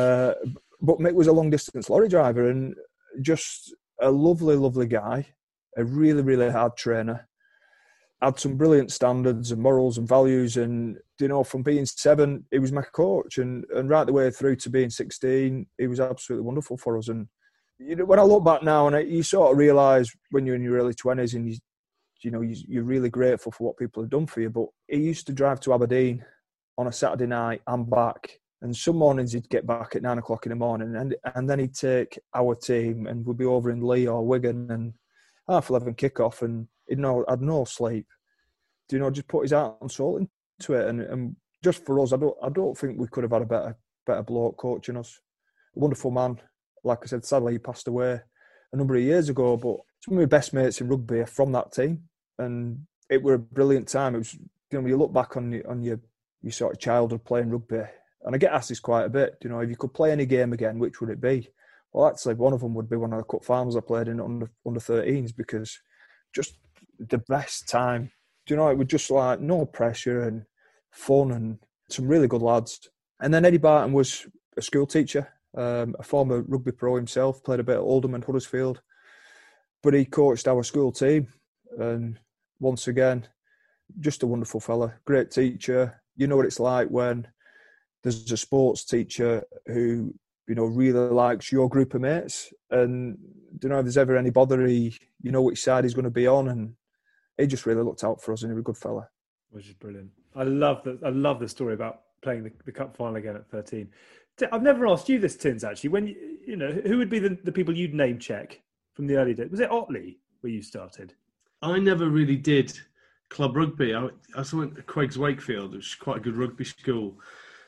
But Mick was a long-distance lorry driver and just a lovely, lovely guy. a really, really hard trainer. Had some brilliant standards and morals and values, and from being 7, he was my coach, and right the way through to being 16, he was absolutely wonderful for us. And when I look back now, and you sort of realise when you're in your early 20s, and you're really grateful for what people have done for you. But he used to drive to Aberdeen on a Saturday night and back, and some mornings he'd get back at 9 o'clock in the morning, and then he'd take our team, and we'd be over in Leigh or Wigan, and 11:30 kick-off, and he'd had no sleep. Just put his heart and soul into it, and just for us, I don't think we could have had a better bloke coaching us. A wonderful man. Like I said, sadly he passed away a number of years ago, but some of my best mates in rugby are from that team, and it were a brilliant time. It was, when you look back on your sort of childhood playing rugby, and I get asked this quite a bit. If you could play any game again, which would it be? Well, actually, one of them would be one of the cup finals I played in under 13s, because just the best time. It was just like no pressure and fun, and some really good lads. And then Eddie Barton was a school teacher, a former rugby pro himself, played a bit at Oldham and Huddersfield, but he coached our school team. And once again, just a wonderful fella, great teacher. You know what it's like when there's a sports teacher who really likes your group of mates, and if there's ever any bother, which side he's going to be on, and he just really looked out for us, and he was a good fella. Which is brilliant. I love the story about playing the cup final again at 13. I've never asked you this, Tins, actually. When who would be the people you'd name check from the early days? Was it Otley where you started? I never really did club rugby. I also went to Queggs Wakefield, which is quite a good rugby school.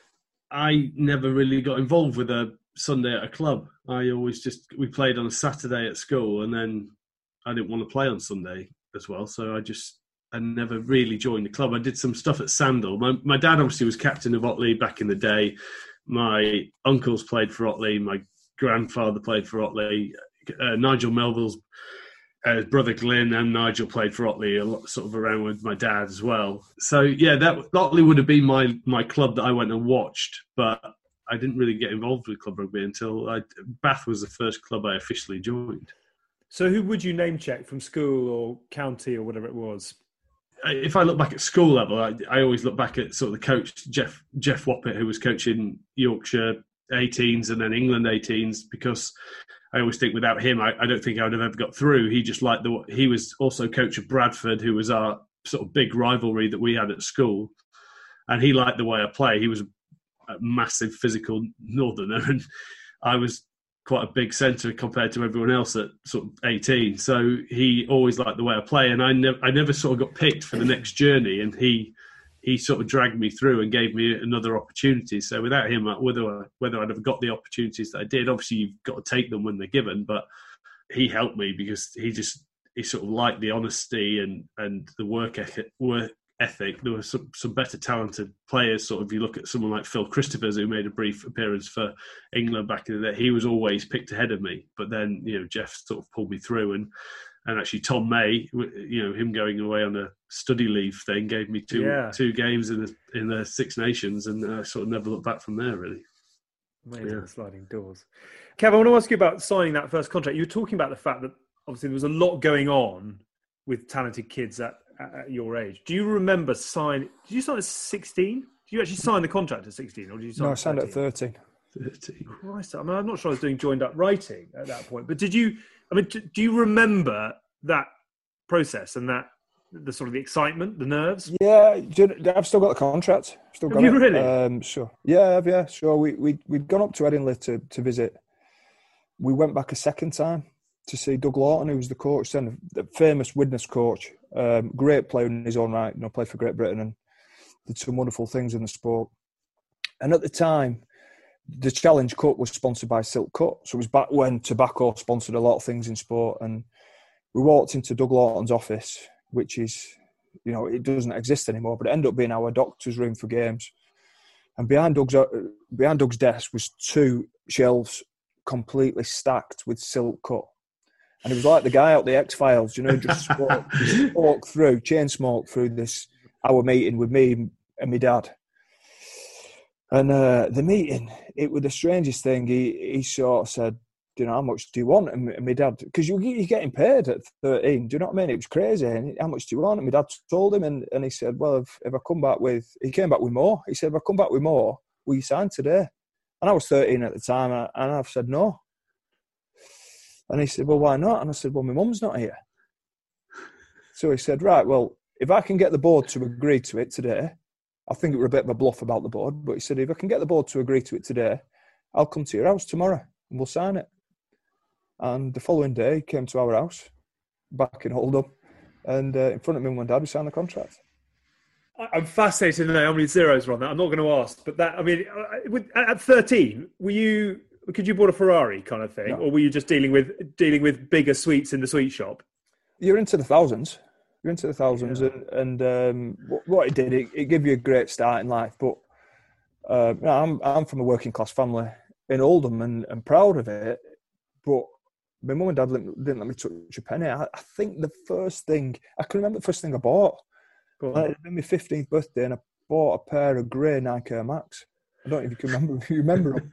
I never really got involved with a Sunday at a club. We played on a Saturday at school, and then I didn't want to play on Sunday as well, so I never really joined the club. I did some stuff at Sandal. My dad obviously was captain of Otley back in the day. My uncles played for Otley. My grandfather played for Otley. Nigel Melville's brother Glyn and Nigel played for Otley a lot, sort of around with my dad as well. So yeah, that Otley would have been my club that I went and watched, but I didn't really get involved with club rugby until Bath was the first club I officially joined. So who would you name check from school or county or whatever it was? If I look back at school level, I always look back at sort of the coach, Jeff Wappett, who was coaching Yorkshire 18s and then England 18s, because I always think without him, I don't think I would have ever got through. He was also coach of Bradford, who was our sort of big rivalry that we had at school. And he liked the way I play. He was a massive physical northerner, and I was quite a big centre compared to everyone else at sort of 18. So he always liked the way I play, and I never sort of got picked for the next journey, and he sort of dragged me through and gave me another opportunity. So without him, whether I'd have got the opportunities that I did, obviously you've got to take them when they're given, but he helped me because he sort of liked the honesty and the work ethic. There were some better talented players. Sort of, you look at someone like Phil Christophers, who made a brief appearance for England back in the day. He was always picked ahead of me, but then Jeff sort of pulled me through, and actually Tom May, him going away on a study leave thing, gave me two games in the Six Nations, and I sort of never looked back from there really. Amazing, sliding doors. Kev, I want to ask you about signing that first contract. You were talking about the fact that obviously there was a lot going on with talented kids at your age. Do you remember did you sign at 16? Did you actually sign the contract at 16, or did you sign? No, I signed at 13. 13. Christ, I'm not sure I was doing joined up writing at that point. But did you? Do you remember that process and the sort of the excitement, the nerves? Yeah, I've still got the contract. Still got Have you it. really? Sure. Yeah, yeah, sure. We'd gone up to Edinburgh to visit. We went back a second time to see Doug Lawton, who was the coach then, the famous Widnes coach. Great player in his own right, played for Great Britain and did some wonderful things in the sport. And at the time, the Challenge Cup was sponsored by Silk Cut. So it was back when tobacco sponsored a lot of things in sport. And we walked into Doug Lawton's office, which is, it doesn't exist anymore, but it ended up being our doctor's room for games. And behind Doug's desk was 2 shelves completely stacked with Silk Cut. And it was like the guy out the X-Files, just chain smoked through this hour meeting with me and my dad. And the meeting, it was the strangest thing. He sort of said, how much do you want? And my dad, because you're getting paid at 13, do you know what I mean? It was crazy. And how much do you want? And my dad told him, and he said, well, if I come back with, he came back with more. He said, if I come back with more, will you sign today? And I was 13 at the time, and I've said no. And he said, well, why not? And I said, well, my mum's not here. So he said, right, well, if I can get the board to agree to it today, I think it was a bit of a bluff about the board, but he said, if I can get the board to agree to it today, I'll come to your house tomorrow and we'll sign it. And the following day, he came to our house, back in Oldham, and in front of me and my dad, we signed the contract. I'm fascinated to know how many zeros were on that. I'm not going to ask, but that, I mean, at 13, could you bought a Ferrari kind of thing, No. or were you just dealing with bigger sweets in the sweet shop? You're into the thousands. And what it did, it gave you a great start in life. But I'm from a working class family in Oldham and proud of it. But my mum and dad didn't let me touch a penny. I think the first thing, I can remember the first thing I bought. It had been my 15th birthday, and I bought a pair of grey Nike Air Max. I don't know if you remember them.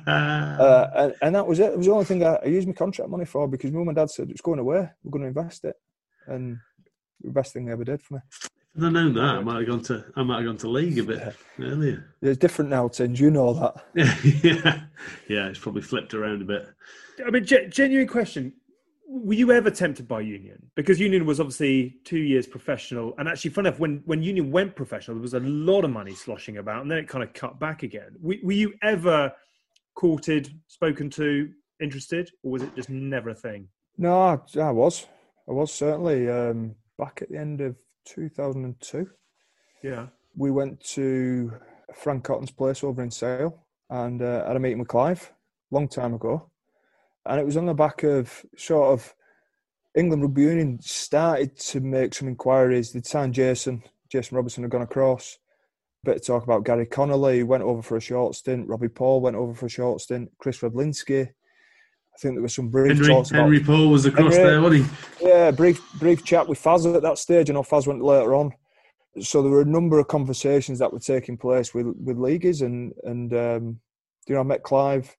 And that was it. It was the only thing I used my contract money for, because my mum and dad said, it's going away, we're going to invest it. And the best thing they ever did for me. If I'd known that, I might have gone to league a bit earlier. It's different now, Tins. You know that. Yeah. It's probably flipped around a bit. I mean, genuine question: were you ever tempted by Union? Because Union was obviously 2 years professional, and actually, funny enough, when Union went professional, there was a lot of money sloshing about, and then it kind of cut back again. Were you ever courted, spoken to, interested, or was it just never a thing? No, I was certainly. Back at the end of 2002, we went to Frank Cotton's place over in Sale and had a meeting with Clive, long time ago. And it was on the back of sort of England Rugby Union started to make some inquiries. They'd signed Jason Robertson had gone across. A bit of talk about Gary Connolly, went over for a short stint. Robbie Paul went over for a short stint. Chris Redlinski. I think there was some brief talks about... Henry Paul was across there, wasn't he? Yeah, brief chat with Faz at that stage. I know Faz went later on. So there were a number of conversations that were taking place with leaguers, and I met Clive,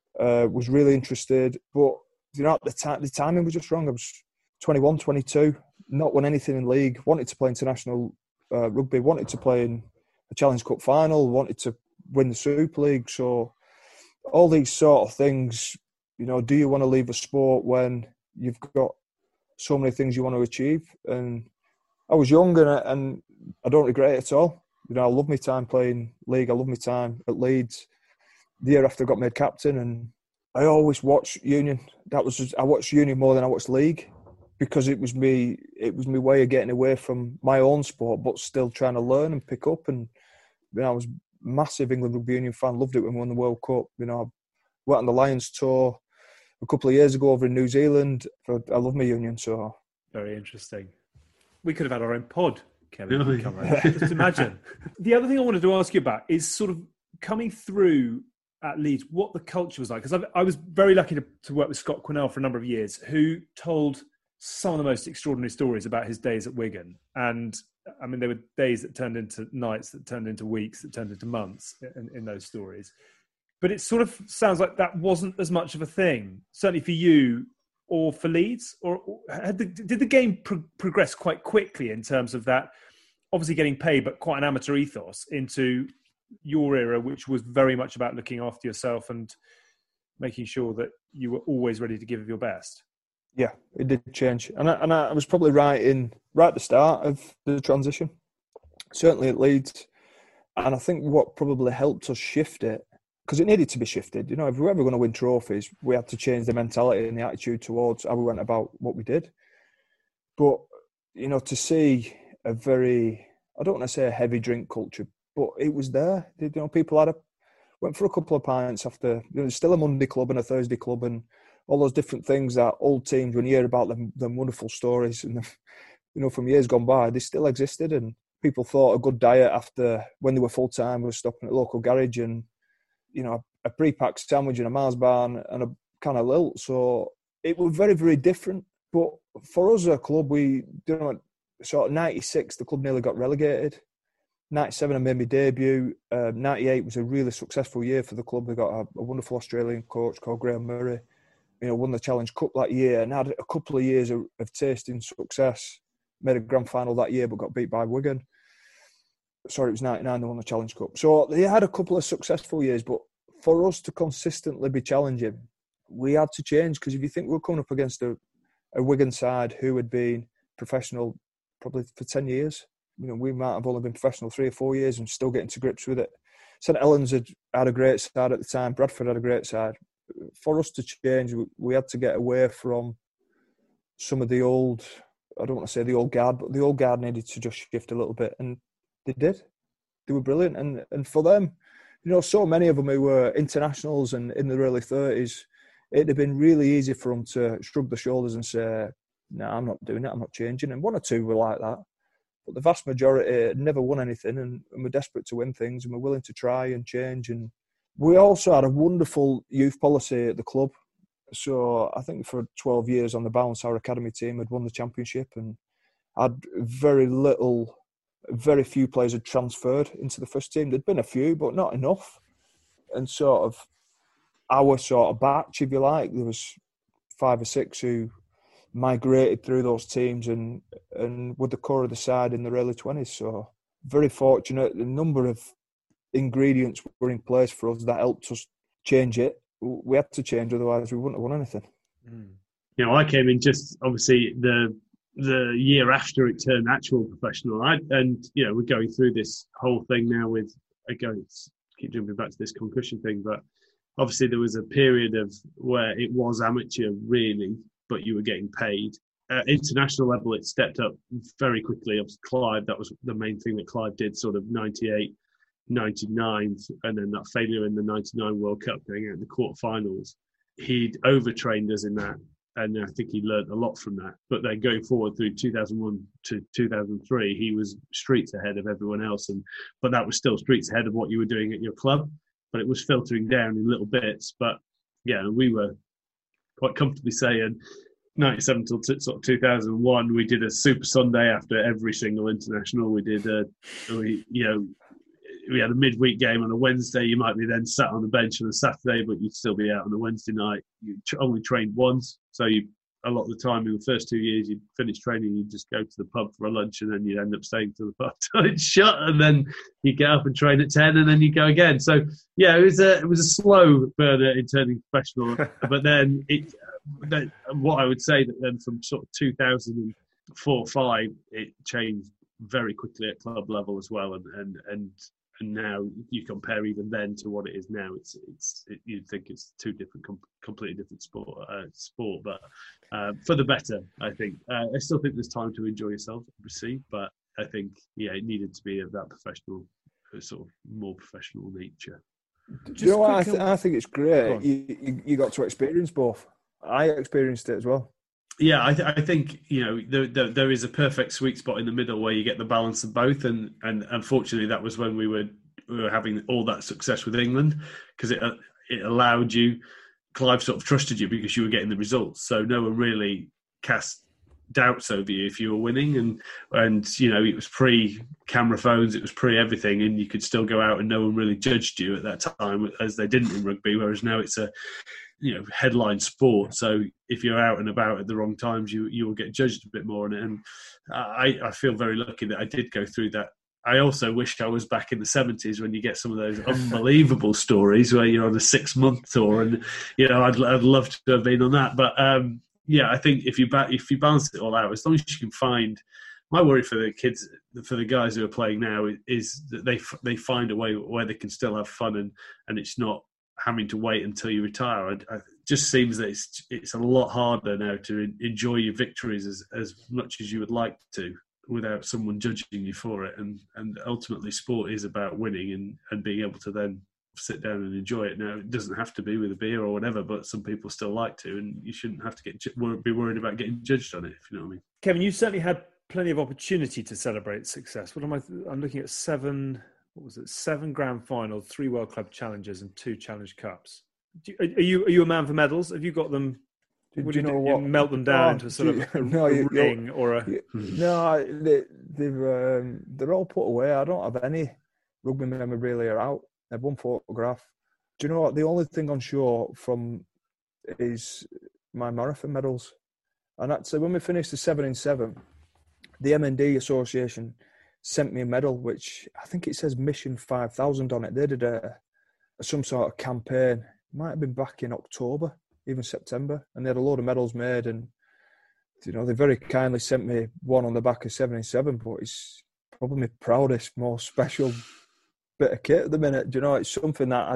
was really interested. But, at the timing was just wrong. I was 21, 22, not won anything in league, wanted to play international rugby, wanted to play in a Challenge Cup final, wanted to win the Super League. So all these sort of things... do you want to leave a sport when you've got so many things you want to achieve? And I was young, and I don't regret it at all. I love my time playing league. I love my time at Leeds. The year after I got made captain, and I always watched Union. I watched Union more than I watched league, because it was me way of getting away from my own sport, but still trying to learn and pick up. And I was a massive England Rugby Union fan. Loved it when we won the World Cup. I went on the Lions tour a couple of years ago over in New Zealand. I love my Union, so... Very interesting. We could have had our own pod, Kevin. Just imagine. The other thing I wanted to ask you about is sort of coming through at Leeds, what the culture was like. Because I was very lucky to work with Scott Quinnell for a number of years, who told some of the most extraordinary stories about his days at Wigan. And, I mean, there were days that turned into nights, that turned into weeks, that turned into months in those stories. But it sort of sounds like that wasn't as much of a thing, certainly for you or for Leeds. Or did the game progress quite quickly in terms of that, obviously getting paid, but quite an amateur ethos, into your era, which was very much about looking after yourself and making sure that you were always ready to give your best? Yeah, it did change. And I was probably right at the start of the transition, certainly at Leeds. And I think what probably helped us shift it, because it needed to be shifted. If we were ever going to win trophies, we had to change the mentality and the attitude towards how we went about what we did. But, to see a very, I don't want to say a heavy drink culture, but it was there. People went for a couple of pints after, there's still a Monday club and a Thursday club and all those different things that old teams, when you hear about them wonderful stories and, from years gone by, they still existed. And people thought a good diet after, when they were full-time, was stopping at a local garage and, a pre-packed sandwich in a Mars bar and a can of lilt. So it was very, very different. But for us as a club, sort of 96, the club nearly got relegated. 97, I made my debut. 98 was a really successful year for the club. They got a wonderful Australian coach called Graham Murray. won the Challenge Cup that year and had a couple of years of tasting success. Made a grand final that year, but got beat by Wigan. Sorry, it was 99 they won the Challenge Cup. So they had a couple of successful years, but for us to consistently be challenging, we had to change, because if you think we're coming up against a Wigan side who had been professional probably for 10 years. We might have only been professional 3 or 4 years and still getting to grips with it. St Helens had a great side at the time. Bradford had a great side. For us to change, we had to get away from some of the old, I don't want to say the old guard, but the old guard needed to just shift a little bit. And they did. They were brilliant. And for them, so many of them who were internationals and in their early 30s, it'd have been really easy for them to shrug their shoulders and say, no, I'm not doing it, I'm not changing. And 1 or 2 were like that. But the vast majority had never won anything and were desperate to win things and were willing to try and change. And we also had a wonderful youth policy at the club. So I think for 12 years on the bounce, our academy team had won the championship and had very few players had transferred into the first team. There'd been a few, but not enough. And sort of our sort of batch, if you like, there was 5 or 6 who migrated through those teams and were the core of the side in their early 20s. So very fortunate. A number of ingredients were in place for us that helped us change it. We had to change, otherwise we wouldn't have won anything. I came in just obviously the year after it turned actual professional. We're going through this whole thing now with, again, keep jumping back to this concussion thing, but obviously there was a period of where it was amateur really, but you were getting paid. At international level, it stepped up very quickly. Obviously, Clive, that was the main thing that Clive did, sort of 98, 99, and then that failure in the 99 World Cup going out in the quarterfinals. He'd overtrained us in that, and I think he learned a lot from that. But then going forward through 2001 to 2003, he was streets ahead of everyone else. But that was still streets ahead of what you were doing at your club. But it was filtering down in little bits. But yeah, we were quite comfortably saying 97 till sort of 2001, we did a Super Sunday after every single international. We did we had a midweek game on a Wednesday. You might be then sat on the bench on a Saturday, but you'd still be out on a Wednesday night. You only trained once, so a lot of the time in the first 2 years, you'd finish training, you'd just go to the pub for a lunch, and then you'd end up staying till the pub till it's shut, and then you get up and train at 10, and then you go again. So yeah, it was a slow burner in turning professional, but then what I would say that then from sort of 2004-05, it changed very quickly at club level as well, and now you compare even then to what it is now. You'd think it's two different, completely different sport, but for the better, I think. I still think there's time to enjoy yourself, obviously, but I think it needed to be of that professional, sort of more professional nature. Do you know what? I think it's great. You got to experience both. I experienced it as well. Yeah, I think there is a perfect sweet spot in the middle where you get the balance of both, and unfortunately that was when we were having all that success with England, because it allowed you. Clive sort of trusted you because you were getting the results, so no one really cast doubts over you if you were winning, and it was pre-camera phones, it was pre-everything, and you could still go out and no one really judged you at that time, as they didn't in rugby, whereas now it's a headline sport. So if you're out and about at the wrong times, you will get judged a bit more. And I feel very lucky that I did go through that. I also wish I was back in the 70s when you get some of those unbelievable stories where you're on a 6-month tour, and I'd love to have been on that. But I think if you balance it all out, as long as you can find. My worry for the kids, for the guys who are playing now, is that they find a way where they can still have fun, and it's not having to wait until you retire. It just seems that it's a lot harder now to enjoy your victories as much as you would like to, without someone judging you for it. And ultimately, sport is about winning and being able to then sit down and enjoy it. Now, it doesn't have to be with a beer or whatever, but some people still like to, and you shouldn't have to be worried about getting judged on it, if you know what I mean. Kevin, you certainly had plenty of opportunity to celebrate success. I'm looking at 7 grand finals, 3 World Club Challenges, and 2 Challenge Cups. Are you a man for medals? Have you got them? Do you know what? Melt them down into a sort of ring or a? No, they're all put away. I don't have any rugby memorabilia out. I have one photograph. Do you know what? The only thing on show from is my marathon medals. And actually, when we finished the 7 in 7, the MND Association sent me a medal, which I think it says Mission 5000 on it. They did some sort of campaign. It might have been back in October, even September, and they had a load of medals made. And they very kindly sent me one on the back of 7 in 7. But it's probably my proudest, most special bit of kit at the minute. It's something that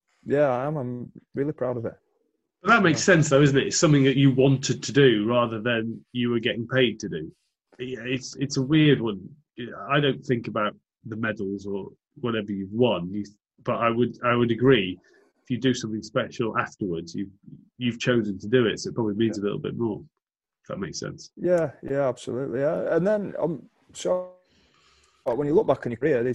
I'm really proud of it. But that makes sense, though, isn't it? It's something that you wanted to do rather than you were getting paid to do. It's a weird one. I don't think about the medals or whatever you've won, but I would agree. If you do something special afterwards, you've chosen to do it, so it probably means a little bit more. If that makes sense. Yeah, absolutely. Yeah. And then so when you look back on your career,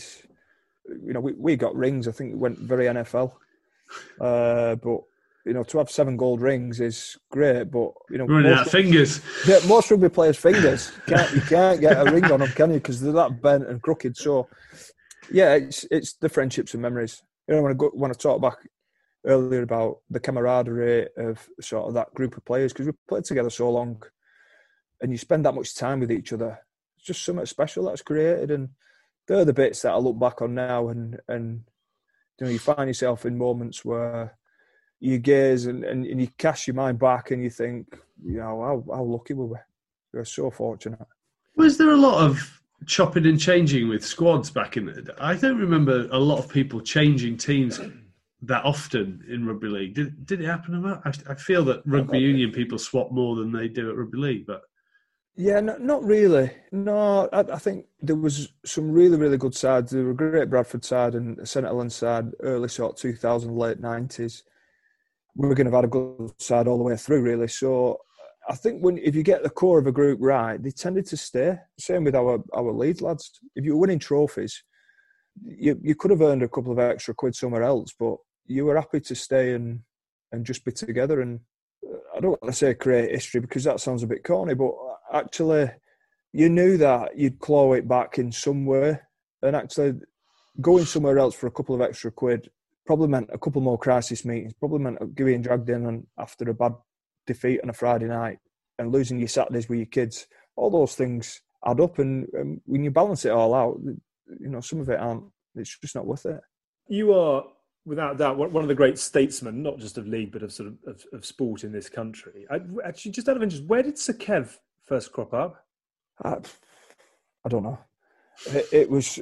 we got rings. I think it went very NFL, but. To have 7 gold rings is great, but running out of fingers. Yeah, most rugby players' fingers you can't get a ring on them, can you? Because they're that bent and crooked. So, yeah, it's the friendships and memories. When I talk back earlier about the camaraderie of sort of that group of players, because we played together so long, and you spend that much time with each other. It's just something special that's created, and they're the bits that I look back on now, and you find yourself in moments where you gaze and you cast your mind back and you think, how lucky we were. We were so fortunate. Was there a lot of chopping and changing with squads back in the day? I don't remember a lot of people changing teams that often in rugby league. Did it happen a lot? I feel that rugby union people swap more than they do at rugby league, but... Yeah, not really. No, I think there was some really, really good sides. There were a great Bradford side and a St Helens side, early sort of 2000, late 90s. We were going to have had a good side all the way through, really. So I think if you get the core of a group right, they tended to stay. Same with our Leeds lads. If you were winning trophies, you could have earned a couple of extra quid somewhere else, but you were happy to stay and just be together. And I don't want to say create history because that sounds a bit corny, but actually you knew that you'd claw it back in some way. And actually going somewhere else for a couple of extra quid probably meant a couple more crisis meetings, probably meant being dragged in after a bad defeat on a Friday night and losing your Saturdays with your kids. All those things add up, and when you balance it all out, some of it it's just not worth it. You are, without doubt, one of the great statesmen, not just of league, but of sort of sport in this country. Actually, just out of interest, where did Sir Kev first crop up? I don't know. It was...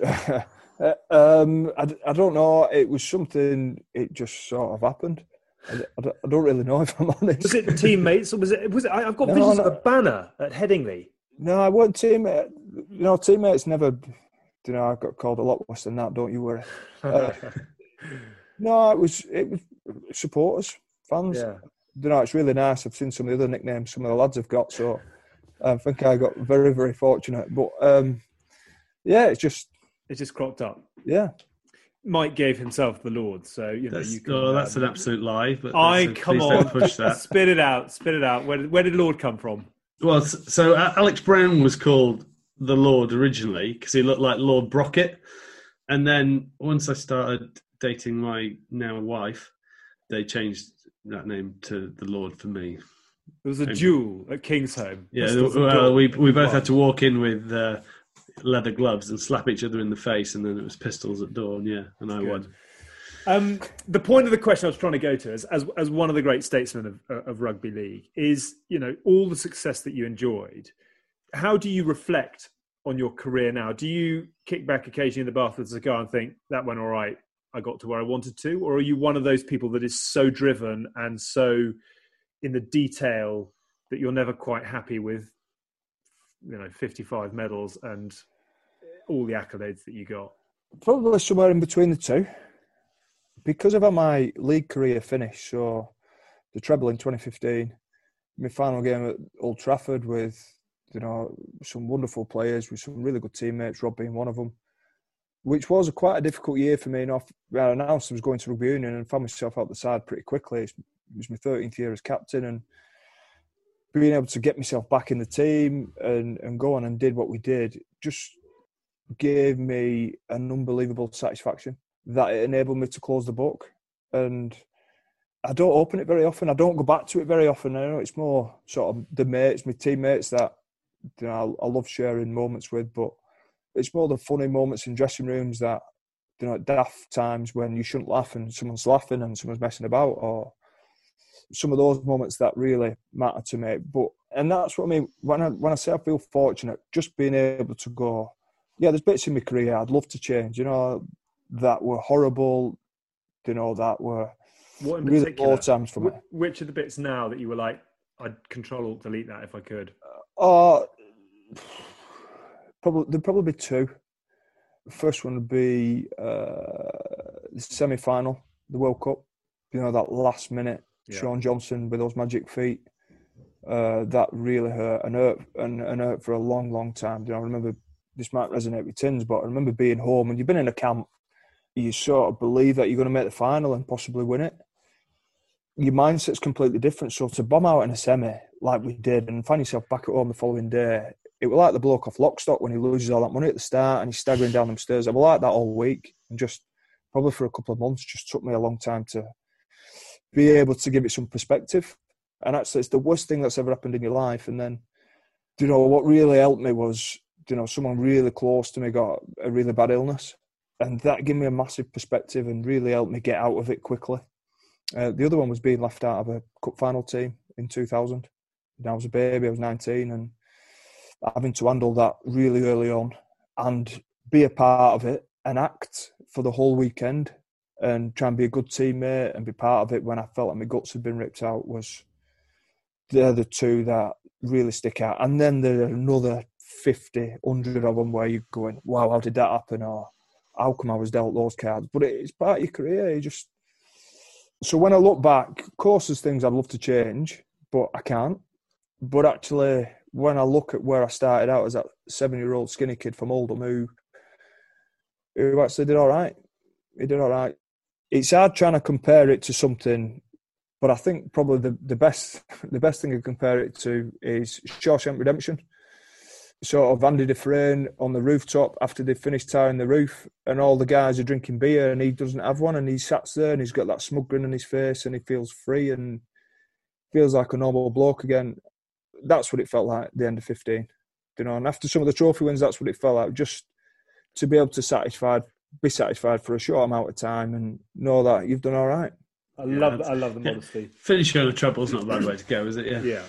I don't know. It was something. It just sort of happened. I don't really know if I'm honest. Was it teammates or was it? I've got visions of a banner at Headingley. No, I wasn't teammate. Teammates never. I got called a lot worse than that. Don't you worry. No, it was supporters, fans. Yeah. It's really nice. I've seen some of the other nicknames some of the lads have got, so I think I got very, very fortunate. But yeah, it just cropped up. Yeah. Mike gave himself the Lord, so you can. That's an absolute lie. But come on, don't push that. Spit it out. Where did Lord come from? Well, so Alex Brown was called the Lord originally because he looked like Lord Brockett, and then once I started dating my now wife, they changed that name to the Lord for me. There was a duel at Kingsholm. Yeah, well, we both had to walk in with leather gloves and slap each other in the face, and then it was pistols at dawn. Yeah, and I won. The point of the question I was trying to go to, as one of the great statesmen of rugby league, is all the success that you enjoyed. How do you reflect on your career now? Do you kick back occasionally in the bath with a cigar and think that went all right? I got to where I wanted to, or are you one of those people that is so driven and so in the detail that you're never quite happy with, 55 medals and all the accolades that you got? Probably somewhere in between the two. Because of how my league career finished, so the treble in 2015, my final game at Old Trafford with, some wonderful players, with some really good teammates, Rob being one of them, which was quite a difficult year for me. I announced I was going to rugby union and found myself out the side pretty quickly. It was my 13th year as captain, and being able to get myself back in the team and go on and did what we did just gave me an unbelievable satisfaction that it enabled me to close the book. And I don't open it very often. I don't go back to it very often. I know it's more sort of the mates, my teammates that I love sharing moments with, but it's more the funny moments in dressing rooms that, at daft times when you shouldn't laugh and someone's laughing and someone's messing about, or some of those moments that really matter to me. And that's what I mean when I say I feel fortunate, just being able to go, yeah, there's bits in my career I'd love to change, that were horrible, that were what in really particular, low times for me. Which are the bits now that you were like, I'd Control-Alt-Delete that if I could? There'd probably be two. The first one would be the semi-final, the World Cup. That last minute, Sean Johnson with those magic feet. That really hurt and hurt for a long, long time. I remember, this might resonate with Tins, but I remember being home and you've been in a camp, you sort of believe that you're going to make the final and possibly win it. Your mindset's completely different. So to bomb out in a semi like we did and find yourself back at home the following day, it was like the bloke off Lockstock when he loses all that money at the start and he's staggering down them stairs. I was like that all week, and just probably for a couple of months, just took me a long time to be able to give it some perspective. And actually, it's the worst thing that's ever happened in your life. And then, what really helped me was, someone really close to me got a really bad illness. And that gave me a massive perspective and really helped me get out of it quickly. The other one was being left out of a cup final team in 2000. I was a baby, I was 19, and having to handle that really early on and be a part of it and act for the whole weekend and try and be a good teammate and be part of it when I felt like my guts had been ripped out they're the two that really stick out. And then there are another 50, 100 of them where you're going, wow, how did that happen? Or how come I was dealt those cards? But it's part of your career. So when I look back, of course there's things I'd love to change, but I can't. But actually, when I look at where I started out as that 7-year-old skinny kid from Oldham who actually did all right. He did all right. It's hard trying to compare it to something, but I think probably the best thing to compare it to is Shawshank Redemption. Sort of Andy Dufresne on the rooftop after they've finished tiring the roof and all the guys are drinking beer and he doesn't have one and he sat there and he's got that smug grin on his face and he feels free and feels like a normal bloke again. That's what it felt like at the end of 15. And after some of the trophy wins, that's what it felt like. Just to be able to be satisfied for a short amount of time and know that you've done all right. I love the modesty. Finishing on a treble is not a bad way to go, is it? Yeah.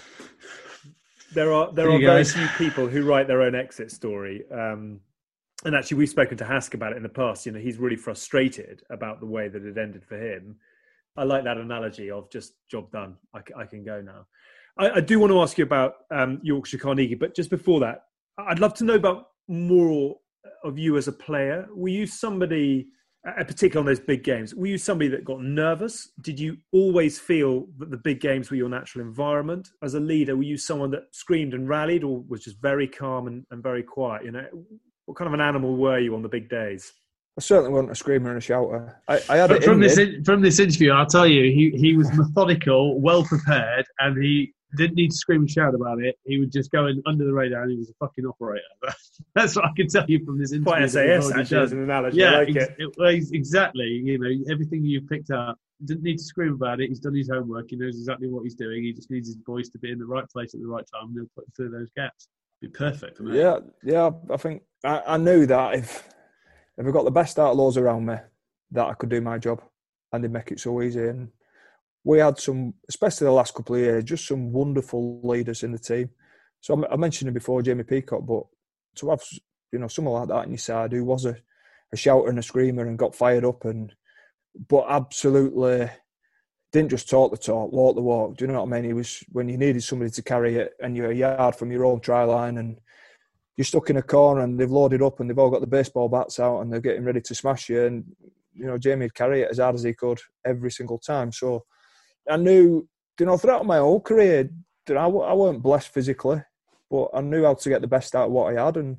There are very few people who write their own exit story. And actually, we've spoken to Hask about it in the past. He's really frustrated about the way that it ended for him. I like that analogy of just job done. I can go now. I do want to ask you about Yorkshire Carnegie, but just before that, I'd love to know about more of you as a player. Were you somebody, particularly on those big games, were you somebody that got nervous? Did you always feel that the big games were your natural environment? As a leader, were you someone that screamed and rallied or was just very calm and very quiet? What kind of an animal were you on the big days? I certainly wasn't a screamer and a shouter. I had it from this interview, I'll tell you, he was methodical, well prepared, and he didn't need to scream and shout about it. He would just go in under the radar and he was a fucking operator. That's what I can tell you from this interview. Quite SAS, actually, as an analogy. Yeah, I like it. Exactly. Everything you've picked up, didn't need to scream about it. He's done his homework. He knows exactly what he's doing. He just needs his voice to be in the right place at the right time and he'll put through those gaps. Be perfect. Yeah. I think I knew that if I got the best out of those around me, that I could do my job and they'd make it so easy. And we had some, especially the last couple of years, just some wonderful leaders in the team. So I mentioned it before, Jamie Peacock, but to have someone like that on your side who was a shouter and a screamer and got fired up but absolutely didn't just talk the talk, walk the walk. Do you know what I mean? He was, when you needed somebody to carry it and you're a yard from your own try line and you're stuck in a corner and they've loaded up and they've all got the baseball bats out and they're getting ready to smash you, and Jamie would carry it as hard as he could every single time. So I knew, throughout my whole career, I weren't blessed physically, but I knew how to get the best out of what I had. And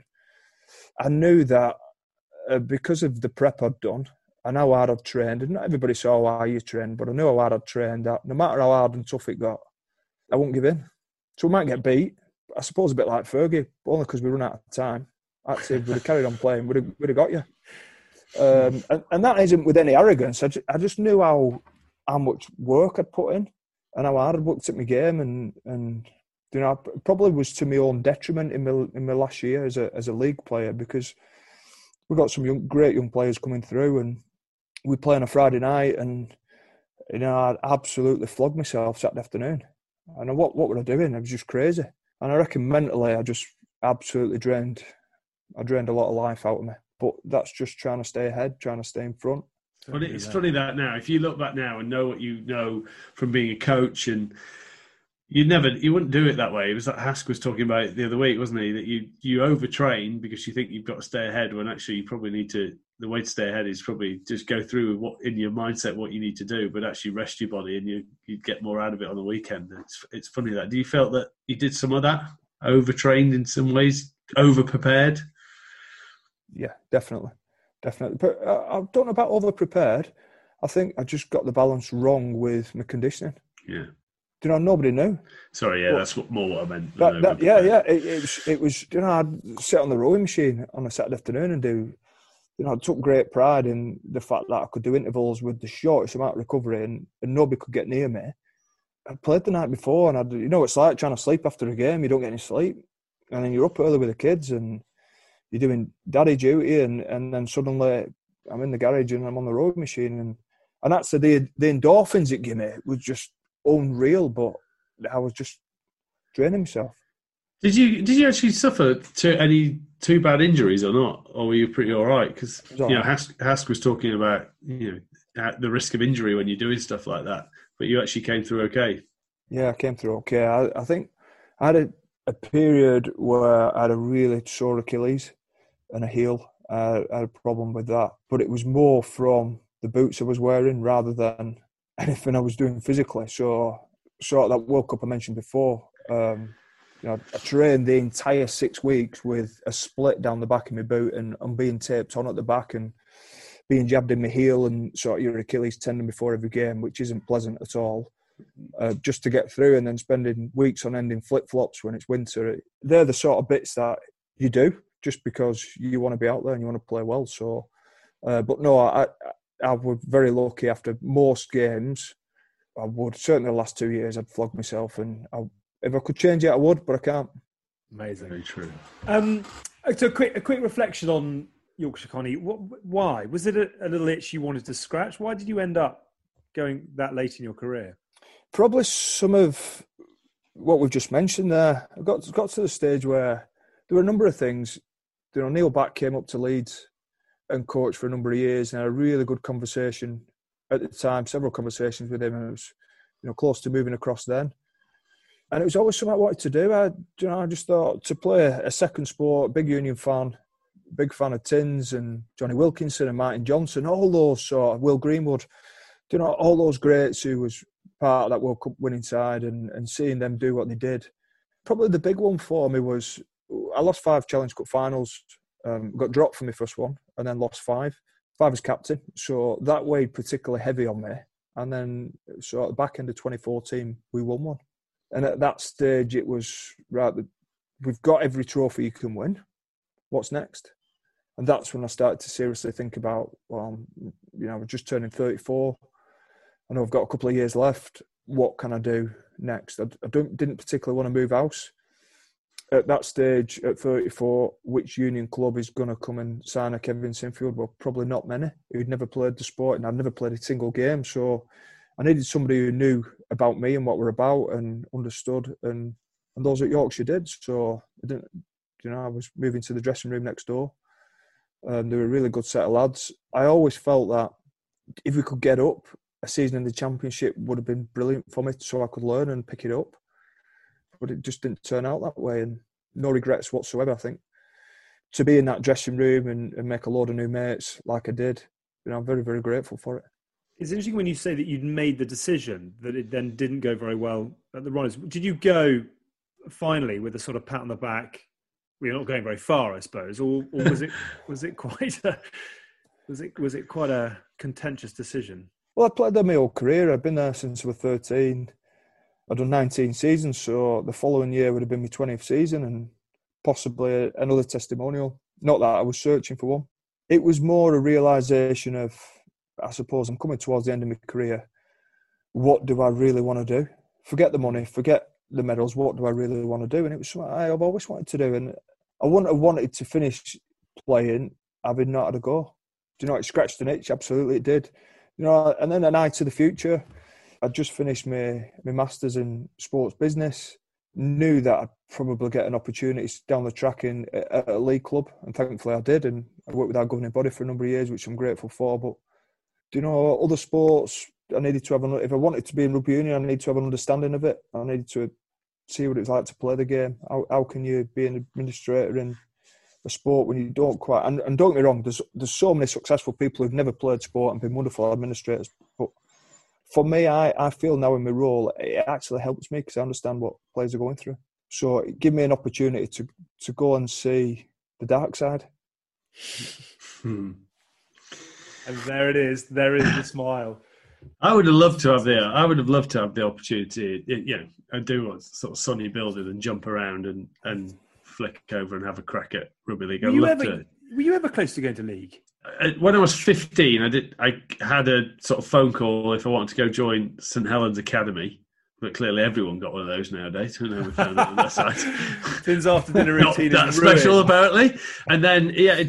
I knew that because of the prep I'd done and how hard I'd trained, and not everybody saw how you trained, but I knew how hard I'd trained, that no matter how hard and tough it got, I wouldn't give in. So we might get beat, I suppose a bit like Fergie, only because we run out of time. Actually, if we'd have carried on playing, we'd have got you. And that isn't with any arrogance. I just knew how how much work I'd put in and how hard I'd worked at my game, and you know, it probably was to my own detriment in my last year as a league player, because we've got some great young players coming through, and we play on a Friday night, and you know, I'd absolutely flogged myself Saturday afternoon. And what were I doing? I was just crazy. And I reckon mentally, I just absolutely drained a lot of life out of me. But that's just trying to stay ahead, trying to stay in front. But it's funny that now, if you look back now and know what you know from being a coach, and you wouldn't do it that way. It was like Hask was talking about it the other week, wasn't he? That you overtrain because you think you've got to stay ahead, when actually you probably need to. The way to stay ahead is probably just go through with what in your mindset what you need to do, but actually rest your body, and you'd get more out of it on the weekend. It's funny that. Do you feel that you did some of that? Overtrained in some ways, over prepared? Yeah, definitely. But I don't know about over prepared. I think I just got the balance wrong with my conditioning. Yeah. You know, nobody knew. Sorry, yeah, that's more what I meant. It was. You know, I'd sit on the rowing machine on a Saturday afternoon and do. You know, I took great pride in the fact that I could do intervals with the shortest amount of recovery, and nobody could get near me. I played the night before, and you know, it's like trying to sleep after a game. You don't get any sleep, and then you're up early with the kids, and you're doing daddy duty, and then suddenly I'm in the garage and I'm on the rowing machine, and that's the endorphins it gave me was just unreal. But I was just draining myself. Did you actually suffer any too bad injuries or not, or were you pretty all right? Because you know, Hask was talking about the risk of injury when you're doing stuff like that, but you actually came through okay. Yeah, I came through okay. I think I had a period where I had a really sore Achilles and a heel. I had a problem with that, but it was more from the boots I was wearing rather than anything I was doing physically. So sort of that World Cup I mentioned before. You know, I trained the entire 6 weeks with a split down the back of my boot, and I'm being taped on at the back and being jabbed in my heel and sort of your Achilles tendon before every game, which isn't pleasant at all. Just to get through, and then spending weeks on end in flip-flops when it's winter. They're the sort of bits that you do just because you want to be out there and you want to play well. So, but no, I was very lucky. After most games, I would, certainly the last 2 years, I'd flog myself, and if I could change it, I would, but I can't. Amazing. Very true. So a quick reflection on Yorkshire Connie. Why? Was it a little itch you wanted to scratch? Why did you end up going that late in your career? Probably some of what we've just mentioned there. I got to the stage where there were a number of things. You know, Neil Back came up to Leeds and coached for a number of years, and I had a really good conversation at the time, several conversations with him, and it was, you know, close to moving across then. And it was always something I wanted to do. I just thought to play a second sport, big Union fan, big fan of Tins and Johnny Wilkinson and Martin Johnson, all those sort of Will Greenwood, you know, all those greats who was part of that World Cup winning side, and seeing them do what they did. Probably the big one for me was I lost 5 Challenge Cup finals, got dropped from my first one, and then lost 5 as captain. So that weighed particularly heavy on me. And then so at the back end of 2014, we won one. And at that stage, it was, right, we've got every trophy you can win. What's next? And that's when I started to seriously think about, well, you know, we're just turning 34. I know I've got a couple of years left. What can I do next? I didn't particularly want to move house. At that stage, at 34, which Union club is going to come and sign a Kevin Sinfield? Well, probably not many. Who'd never played the sport, and I'd never played a single game. So I needed somebody who knew about me and what we're about and understood, and those at Yorkshire did. So I didn't, you know, I was moving to the dressing room next door. They were a really good set of lads. I always felt that if we could get up, a season in the Championship would have been brilliant for me, so I could learn and pick it up. But it just didn't turn out that way, and no regrets whatsoever. I think to be in that dressing room and make a load of new mates like I did, you know, I'm very, very grateful for it. It's interesting when you say that you'd made the decision that it then didn't go very well at the Runners. Did you go finally with a sort of pat on the back? We're not going very far, I suppose, or was it quite a contentious decision? Well, I played there my whole career. I've been there since I was 13. I'd done 19 seasons, so the following year would have been my 20th season and possibly another testimonial. Not that I was searching for one. It was more a realisation of, I suppose, I'm coming towards the end of my career. what do I really want to do? Forget the money, forget the medals. What do I really want to do? And it was something I've always wanted to do. And I wouldn't have wanted to finish playing having not had a go. Do you know, it scratched an itch. Absolutely, it did. You know, and then an eye to the future. I'd just finished my masters in sports business. Knew that I'd probably get an opportunity down the track at a league club, and thankfully I did. And I worked with our governing body for a number of years, which I'm grateful for. But do you know, other sports, I needed to have if I wanted to be in rugby union, I needed to have an understanding of it. I needed to see what it was like to play the game. How can you be an administrator in a sport when you don't quite? And don't get me wrong, there's so many successful people who've never played sport and been wonderful administrators. But for me, I feel now in my role, it actually helps me because I understand what players are going through. So it gave me an opportunity to go and see the dark side. And there it is. There is the smile. I would have loved to have the opportunity. I do want sort of Sonny building and jump around and flick over and have a crack at rugby league. Were you ever close to going to league? When I was 15, I had a sort of phone call if I wanted to go join St Helens Academy. But clearly, everyone got one of those nowadays. I know we found that on their site. Finn's after dinner routine not that is special, ruined. apparently. And then, in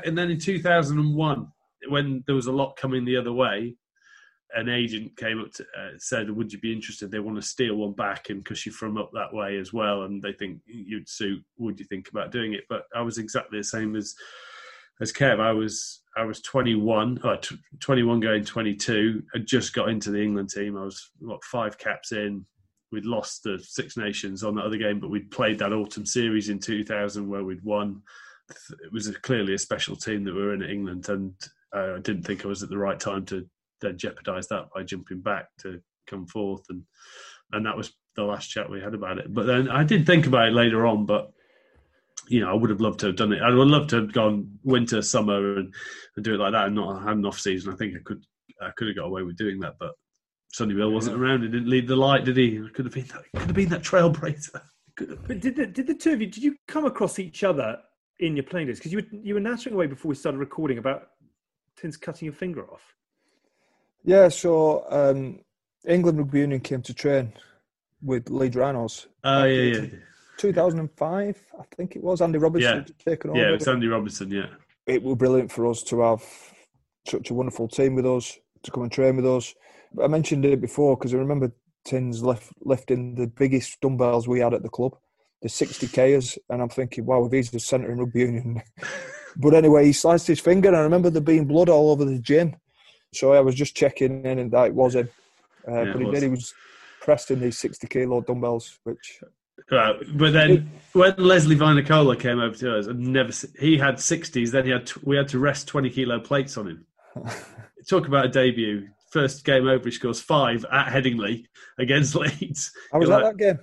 2001, when there was a lot coming the other way, an agent came up to said, "Would you be interested? They want to steal one back, and because you're from up that way as well, and they think you'd suit. Would you think about doing it?" But I was exactly the same as Kev. I was 21, 21 going 22. I just got into the England team. I was 5 caps in. We'd lost the Six Nations on that other game, but we'd played that autumn series in 2000 where we'd won. It was clearly a special team that we were in at England, and I didn't think I was at the right time to then jeopardise that by jumping back to come forth, and that was the last chat we had about it. But then I did think about it later on, but I would have loved to have done it. I would love to have gone winter, summer, and do it like that, and not had an off season. I think I could have got away with doing that, but Sonny Bill wasn't around. He didn't lead the light, did he? Could have been that trailblazer. But did the two of you? Did you come across each other in your playing days? Because you were nattering away before we started recording about Tins cutting your finger off. Yeah, so England Rugby Union came to train with Leeds Rhinos. Oh, yeah. 2005, I think it was. Andy Robertson had taken over. Yeah, it was Andy Robertson, yeah. It was brilliant for us to have such a wonderful team with us, to come and train with us. I mentioned it before because I remember Tins lifting the biggest dumbbells we had at the club, the 60Kers, and I'm thinking, wow, if he's the centre in Rugby Union. But anyway, he sliced his finger, and I remember there being blood all over the gym. So I was just checking in, and that was him. But he was pressing these 60-kilo dumbbells, which... Right, but then when Leslie Vinocola came over to us, he had 60s. Then we had to rest 20-kilo plates on him. Talk about a debut. First game over, he scores 5 at Headingley against Leeds. I was at that game.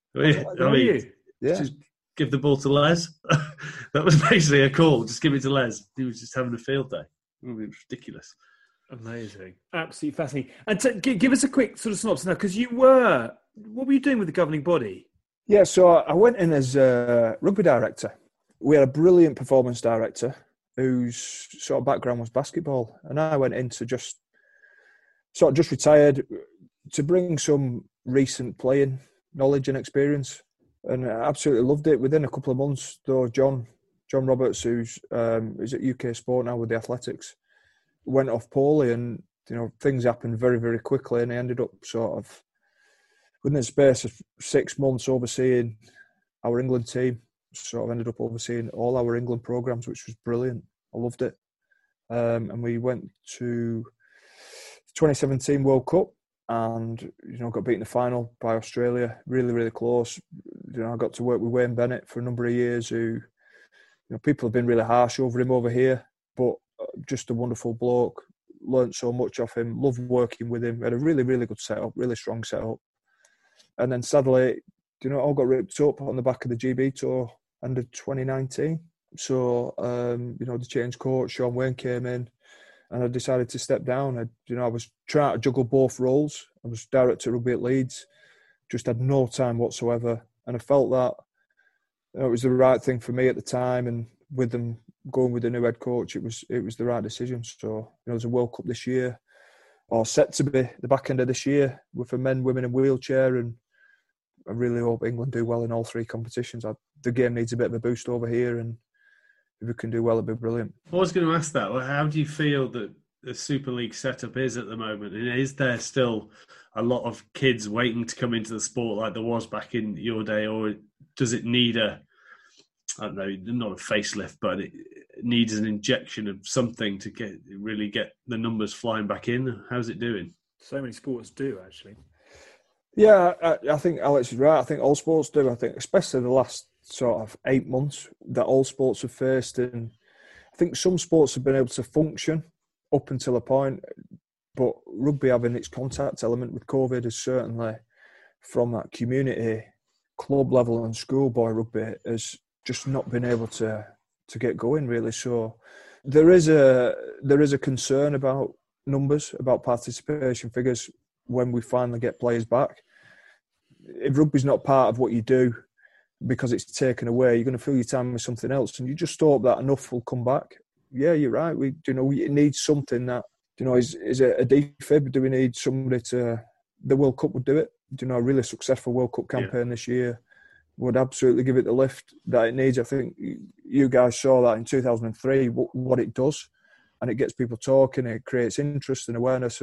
Just give the ball to Les. That was basically a call. Just give it to Les. He was just having a field day. It was ridiculous. Amazing. Absolutely fascinating. And give us a quick sort of synopsis now, because what were you doing with the governing body? Yeah, so I went in as a rugby director. We had a brilliant performance director whose sort of background was basketball. And I went in to just retired to bring some recent playing knowledge and experience. And I absolutely loved it. Within a couple of months, though, John Roberts, who's is at UK Sport now with the Athletics, went off poorly, and things happened very, very quickly, and he ended up sort of within the space of 6 months overseeing our England team. Sort of ended up overseeing all our England programs, which was brilliant. I loved it, and we went to the 2017 World Cup, and got beaten in the final by Australia. Really, really close. I got to work with Wayne Bennett for a number of years, who people have been really harsh over him over here, but just a wonderful bloke. Learned so much off him. Loved working with him. Had a really, really good setup. Really strong setup. And then sadly, it all got ripped up on the back of the GB tour end of 2019. So, the change coach, Sean Wayne, came in, and I decided to step down. I was trying to juggle both roles. I was director of rugby at Leeds, just had no time whatsoever. And I felt that it was the right thing for me at the time, and with them going with the new head coach, it was the right decision. So, there's a World Cup this year. or set to be the back end of this year with the men, women in wheelchair, and I really hope England do well in all three competitions. The game needs a bit of a boost over here, and if we can do well, it'd be brilliant. I was going to ask that. How do you feel that the Super League setup is at the moment? And is there still a lot of kids waiting to come into the sport like there was back in your day, or does it need I don't know, not a facelift, but it needs an injection of something to really get the numbers flying back in? How's it doing? So many sports do, actually. Yeah, I think Alex is right. I think all sports do. I think especially the last sort of 8 months that all sports have faced, and I think some sports have been able to function up until a point, but rugby having its contact element with COVID is certainly, from that community club level and schoolboy rugby, has just not been able to get going really. So there is a concern about numbers, about participation figures when we finally get players back. If rugby's not part of what you do because it's taken away, you're going to fill your time with something else, and you just hope that enough will come back. Yeah, you're right. We need something that, is it a defib? Do we need somebody to? The World Cup would do it. A really successful World Cup campaign this year would absolutely give it the lift that it needs. I think you guys saw that in 2003, what it does, and it gets people talking. It creates interest and awareness.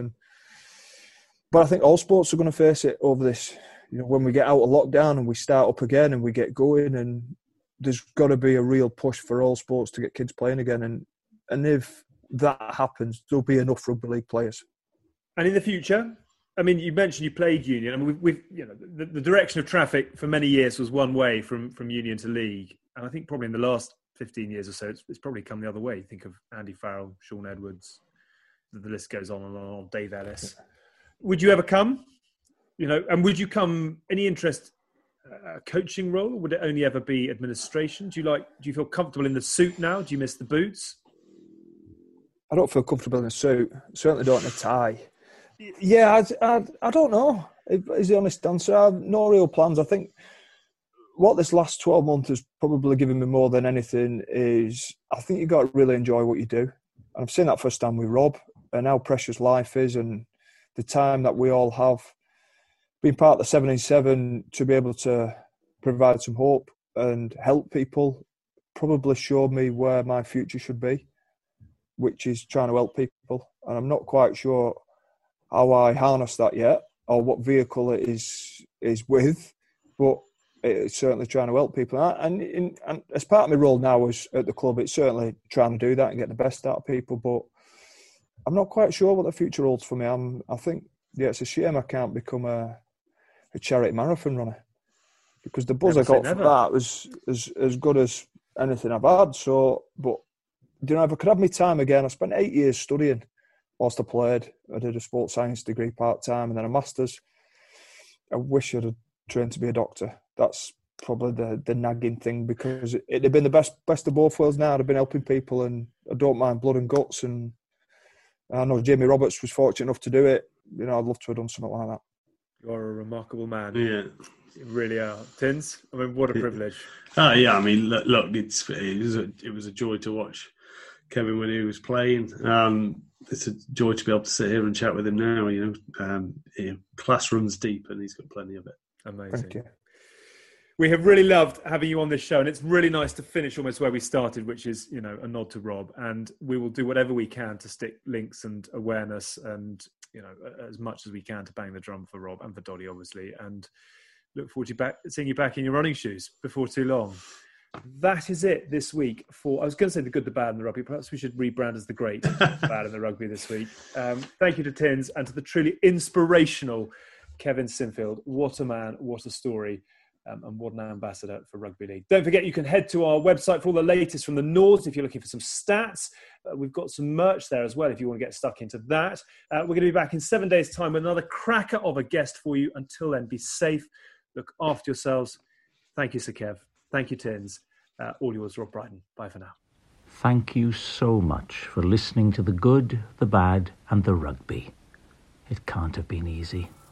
But I think all sports are going to face it over this. When we get out of lockdown and we start up again and we get going, and there's got to be a real push for all sports to get kids playing again. And if that happens, there'll be enough rugby league players. And in the future, I mean, you mentioned you played union. I mean, we've the direction of traffic for many years was one way from union to league, and I think probably in the last 15 years or so, it's probably come the other way. Think of Andy Farrell, Sean Edwards, the list goes on and on. Dave Ellis. Would you ever come? And would you come any interest coaching role, or would it only ever be administration? Do you feel comfortable in the suit now? Do you miss the boots? I don't feel comfortable in a suit. Certainly don't in a tie. Yeah, I don't know. Is the honest answer. I have no real plans. I think what this last 12 months has probably given me more than anything is I think you've got to really enjoy what you do. And I've seen that firsthand with Rob and how precious life is, and the time that we all have. Being part of the 7 in 7 to be able to provide some hope and help people probably showed me where my future should be, which is trying to help people. And I'm not quite sure how I harness that yet, or what vehicle it is with, but it's certainly trying to help people. And as part of my role now as at the club, it's certainly trying to do that and get the best out of people. But I'm not quite sure what the future holds for me. I think, it's a shame I can't become a charity marathon runner, because the buzz I got from that was as good as anything I've had. So, but if I could have my time again, I spent 8 years studying whilst I played. I did a sports science degree part-time and then a master's. I wish I'd have trained to be a doctor. That's probably the nagging thing, because it'd have been the best of both worlds now. I'd have been helping people, and I don't mind blood and guts. And I know Jamie Roberts was fortunate enough to do it. I'd love to have done something like that. You are a remarkable man. Yeah. You really are. Tins, I mean, what a privilege. Yeah, I mean, look, it was a joy to watch Kevin when he was playing. It's a joy to be able to sit here and chat with him now. Classrooms deep, and he's got plenty of it. Amazing. Thank you. We have really loved having you on this show, and it's really nice to finish almost where we started, which is, a nod to Rob. And we will do whatever we can to stick links and awareness and, as much as we can to bang the drum for Rob and for Doddy, obviously. And look forward to seeing you back in your running shoes before too long. That is it this week for, I was going to say the good, the bad and the rugby. Perhaps we should rebrand as the great, the bad and the rugby this week. Thank you to Tins and to the truly inspirational Kevin Sinfield. What a man, what a story. And what an ambassador for Rugby League. Don't forget, you can head to our website for all the latest from the Nords if you're looking for some stats. We've got some merch there as well if you want to get stuck into that. We're going to be back in 7 days' time with another cracker of a guest for you. Until then, be safe. Look after yourselves. Thank you, Sir Kev. Thank you, Tins. All yours, Rob Brighton. Bye for now. Thank you so much for listening to The Good, the Bad and the Rugby. It can't have been easy.